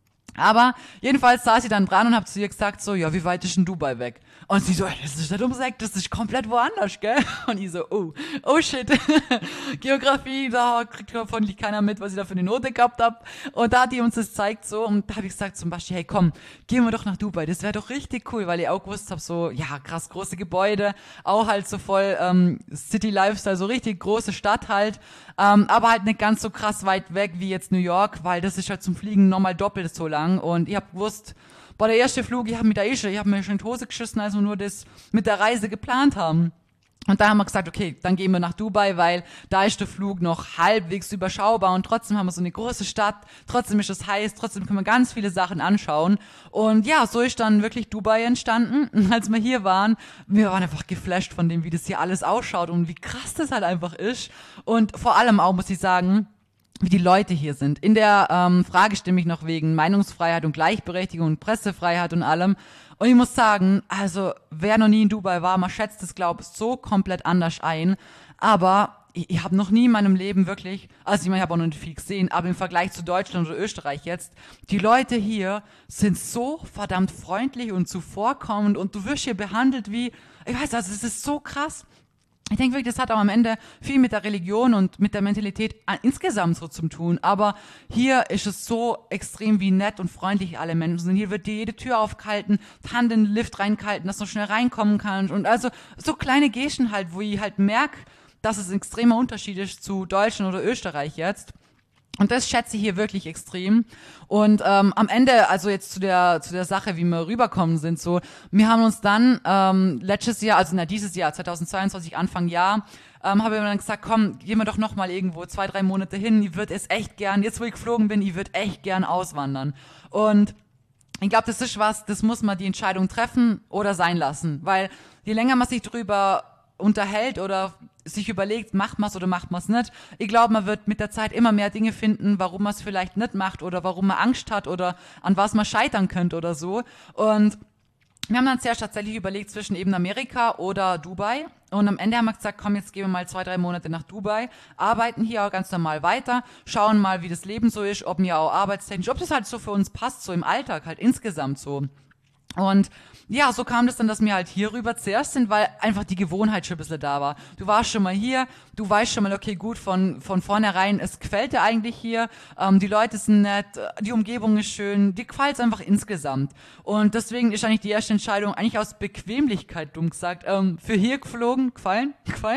Aber jedenfalls saß sie dann dran und hab zu ihr gesagt so, ja, wie weit ist denn Dubai weg? Und sie so, das ist nicht ums Eck, das ist komplett woanders, gell? Und ich so, oh shit, Geografie, da kriegt hoffentlich keiner mit, was ich da für eine Note gehabt hab. Und da hat die uns das gezeigt so und da hab ich gesagt zum Basti, hey komm, gehen wir doch nach Dubai, das wäre doch richtig cool, weil ich auch gewusst hab, so, ja, krass große Gebäude, auch halt so voll City-Lifestyle, so richtig große Stadt halt, aber halt nicht ganz so krass weit weg wie jetzt New York, weil das ist halt zum Fliegen nochmal doppelt so lang und ich hab gewusst, boah, der erste Flug, ich hab mir schon in die Hose geschissen, als wir nur das mit der Reise geplant haben. Und da haben wir gesagt, okay, dann gehen wir nach Dubai, weil da ist der Flug noch halbwegs überschaubar und trotzdem haben wir so eine große Stadt, trotzdem ist es heiß, trotzdem können wir ganz viele Sachen anschauen. Und ja, so ist dann wirklich Dubai entstanden. Und als wir hier waren, wir waren einfach geflasht von dem, wie das hier alles ausschaut und wie krass das halt einfach ist. Und vor allem auch, muss ich sagen, wie die Leute hier sind. In der Frage stimme ich noch wegen Meinungsfreiheit und Gleichberechtigung und Pressefreiheit und allem. Und ich muss sagen, also wer noch nie in Dubai war, man schätzt es, glaube ich, so komplett anders ein. Aber ich habe noch nie in meinem Leben wirklich, also ich meine, ich habe auch noch nicht viel gesehen, aber im Vergleich zu Deutschland oder Österreich jetzt, die Leute hier sind so verdammt freundlich und zuvorkommend und du wirst hier behandelt wie, ich weiß, also es ist so krass. Ich denke wirklich, das hat auch am Ende viel mit der Religion und mit der Mentalität insgesamt so zu tun. Aber hier ist es so extrem, wie nett und freundlich alle Menschen sind. Hier wird dir jede Tür aufgehalten, Hand in den Lift reingehalten, dass du schnell reinkommen kannst. Und also so kleine Gesten halt, wo ich halt merke, dass es ein extremer Unterschied ist zu Deutschland oder Österreich jetzt. Und das schätze ich hier wirklich extrem. Und am Ende, also jetzt zu der Sache, wie wir rüberkommen sind, so, wir haben uns dann letztes Jahr, also dieses Jahr, 2022, Anfang Jahr, habe ich dann gesagt, komm, gehen wir doch noch mal irgendwo 2-3 Monate hin. Ich würde es echt gern, jetzt wo ich geflogen bin, ich würde echt gern auswandern. Und ich glaube, das ist was, das muss man die Entscheidung treffen oder sein lassen. Weil je länger man sich drüber unterhält oder sich überlegt, macht man es oder macht man es nicht. Ich glaube, man wird mit der Zeit immer mehr Dinge finden, warum man es vielleicht nicht macht oder warum man Angst hat oder an was man scheitern könnte oder so. Und wir haben dann zuerst tatsächlich überlegt zwischen eben Amerika oder Dubai. Und am Ende haben wir gesagt, komm, jetzt gehen wir mal 2-3 Monate nach Dubai, arbeiten hier auch ganz normal weiter, schauen mal, wie das Leben so ist, ob mir auch arbeitstechnisch, ob das halt so für uns passt, so im Alltag halt insgesamt so. Und ja, so kam das dann, dass wir halt hier rüber zuerst sind, weil einfach die Gewohnheit schon ein bisschen da war. Du warst schon mal hier, du weißt schon mal, okay, gut, von vornherein, es gefällt dir eigentlich hier, die Leute sind nett, die Umgebung ist schön, dir gefällt es einfach insgesamt. Und deswegen ist eigentlich die erste Entscheidung eigentlich aus Bequemlichkeit, dumm gesagt, für hier geflogen, gefallen.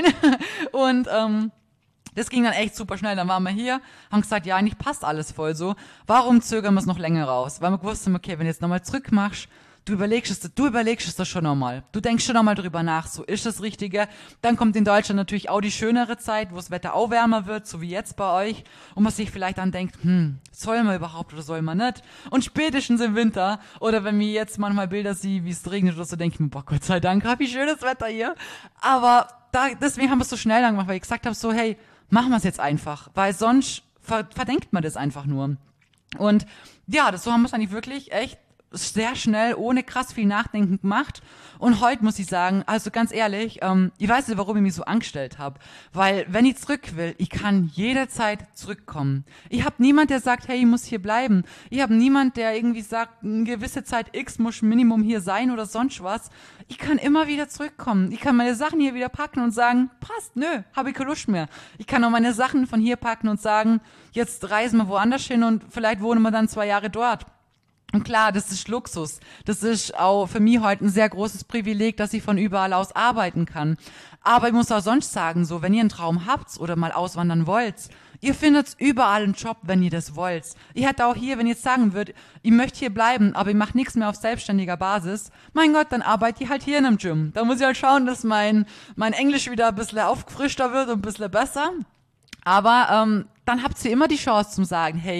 Und das ging dann echt super schnell. Dann waren wir hier, haben gesagt, ja, eigentlich passt alles voll so. Warum zögern wir es noch länger raus? Weil wir gewusst haben, okay, wenn du jetzt nochmal zurück machst, du überlegst es das schon nochmal. Du denkst schon nochmal drüber nach, so ist das Richtige. Dann kommt in Deutschland natürlich auch die schönere Zeit, wo das Wetter auch wärmer wird, so wie jetzt bei euch. Und man sich vielleicht dann denkt, soll man überhaupt oder soll man nicht? Und spätestens im Winter, oder wenn mir jetzt manchmal Bilder sehe, wie es regnet oder so, denke ich mir, boah, Gott sei Dank, wie schönes Wetter hier. Aber deswegen haben wir es so schnell gemacht, weil ich gesagt habe, so, hey, machen wir es jetzt einfach. Weil sonst verdenkt man das einfach nur. Und ja, so haben wir es eigentlich wirklich echt sehr schnell, ohne krass viel Nachdenken gemacht. Und heute muss ich sagen, also ganz ehrlich, ich weiß nicht, warum ich mich so angestellt habe. Weil, wenn ich zurück will, ich kann jederzeit zurückkommen. Ich habe niemand, der sagt, hey, ich muss hier bleiben. Ich habe niemand, der irgendwie sagt, eine gewisse Zeit X muss Minimum hier sein oder sonst was. Ich kann immer wieder zurückkommen. Ich kann meine Sachen hier wieder packen und sagen, passt, nö, habe ich keine Lust mehr. Ich kann auch meine Sachen von hier packen und sagen, jetzt reisen wir woanders hin und vielleicht wohnen wir dann 2 Jahre dort. Und klar, das ist Luxus. Das ist auch für mich heute ein sehr großes Privileg, dass ich von überall aus arbeiten kann. Aber ich muss auch sonst sagen, so, wenn ihr einen Traum habt oder mal auswandern wollt, ihr findet überall einen Job, wenn ihr das wollt. Ich hätte auch hier, wenn ihr jetzt sagen würdet, ich möchte hier bleiben, aber ich mache nichts mehr auf selbstständiger Basis, mein Gott, dann arbeite ich halt hier in einem Gym. Da muss ich halt schauen, dass mein Englisch wieder ein bisschen aufgefrischter wird und ein bisschen besser. Aber dann habt ihr immer die Chance zum sagen, hey,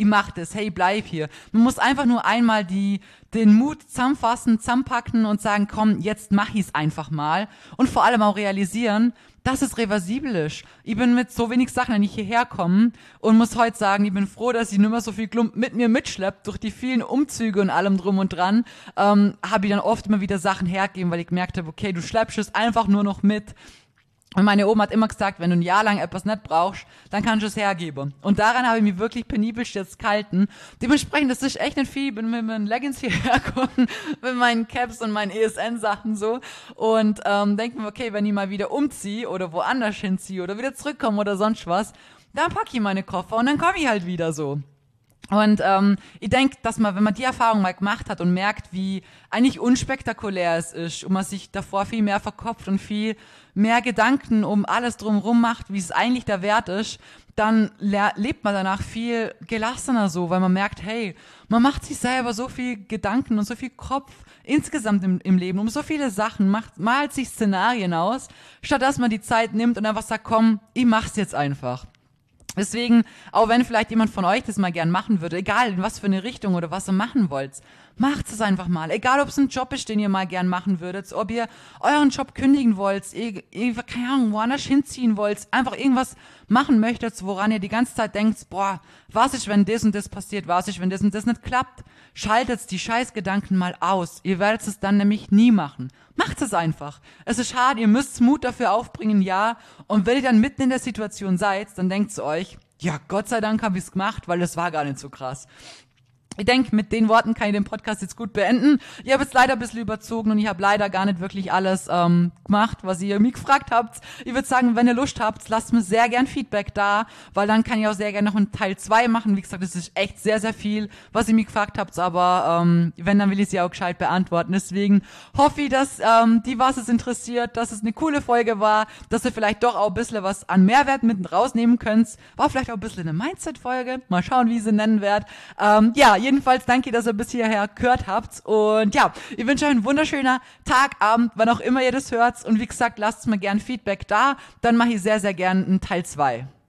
ich mach das, hey, bleib hier. Man muss einfach nur einmal den Mut zusammenfassen, zusammenpacken und sagen, komm, jetzt mach ich's einfach mal. Und vor allem auch realisieren, dass es reversibel ist. Ich bin mit so wenig Sachen nicht hierher kommen und muss heute sagen, ich bin froh, dass ich nicht mehr so viel Klump mit mir mitschleppt. Durch die vielen Umzüge und allem drum und dran habe ich dann oft immer wieder Sachen hergegeben, weil ich gemerkt habe, okay, du schleppst es einfach nur noch mit. Und meine Oma hat immer gesagt, wenn du ein Jahr lang etwas nicht brauchst, dann kannst du es hergeben. Und daran habe ich mich wirklich penibel jetzt gehalten. Dementsprechend, das ist echt nicht viel. Ich bin mit meinen Leggings hierher gekommen, mit meinen Caps und meinen ESN-Sachen so. Und denke mir, okay, wenn ich mal wieder umziehe oder woanders hinziehe oder wieder zurückkomme oder sonst was, dann packe ich meine Koffer und dann komme ich halt wieder so. Und ich denke, dass man, wenn man die Erfahrung mal gemacht hat und merkt, wie eigentlich unspektakulär es ist und man sich davor viel mehr verkopft und viel mehr Gedanken um alles drumherum macht, wie es eigentlich der Wert ist, dann lebt man danach viel gelassener so, weil man merkt, hey, man macht sich selber so viel Gedanken und so viel Kopf insgesamt im Leben um so viele Sachen, malt sich Szenarien aus, statt dass man die Zeit nimmt und einfach sagt, komm, ich mach's jetzt einfach. Deswegen, auch wenn vielleicht jemand von euch das mal gern machen würde, egal in was für eine Richtung oder was ihr machen wollt, macht es einfach mal. Egal, ob es ein Job ist, den ihr mal gern machen würdet, ob ihr euren Job kündigen wollt, keine Ahnung, woanders hinziehen wollt, einfach irgendwas machen möchtet, woran ihr die ganze Zeit denkt, boah, was ist, wenn das und das passiert, was ist, wenn das und das nicht klappt? Schaltet die Scheißgedanken mal aus. Ihr werdet es dann nämlich nie machen. Macht es einfach. Es ist schade, ihr müsst Mut dafür aufbringen, ja. Und wenn ihr dann mitten in der Situation seid, dann denkt zu euch, ja, Gott sei Dank habe ich es gemacht, weil das war gar nicht so krass. Ich denke, mit den Worten kann ich den Podcast jetzt gut beenden. Ich habe jetzt leider ein bisschen überzogen und ich habe leider gar nicht wirklich alles gemacht, was ihr mich gefragt habt. Ich würde sagen, wenn ihr Lust habt, lasst mir sehr gern Feedback da, weil dann kann ich auch sehr gerne noch einen Teil 2 machen. Wie gesagt, das ist echt sehr, sehr viel, was ihr mich gefragt habt, aber wenn, dann will ich sie auch gescheit beantworten. Deswegen hoffe ich, dass die, was es interessiert, dass es eine coole Folge war, dass ihr vielleicht doch auch ein bisschen was an Mehrwert mit rausnehmen könnt. War vielleicht auch ein bisschen eine Mindset-Folge. Mal schauen, wie ich sie nennen werde. Ja, jedenfalls danke, dass ihr bis hierher gehört habt. Und ja, ich wünsche euch einen wunderschönen Tag, Abend, wann auch immer ihr das hört. Und wie gesagt, lasst mir gern Feedback da. Dann mache ich sehr, sehr gern einen Teil 2.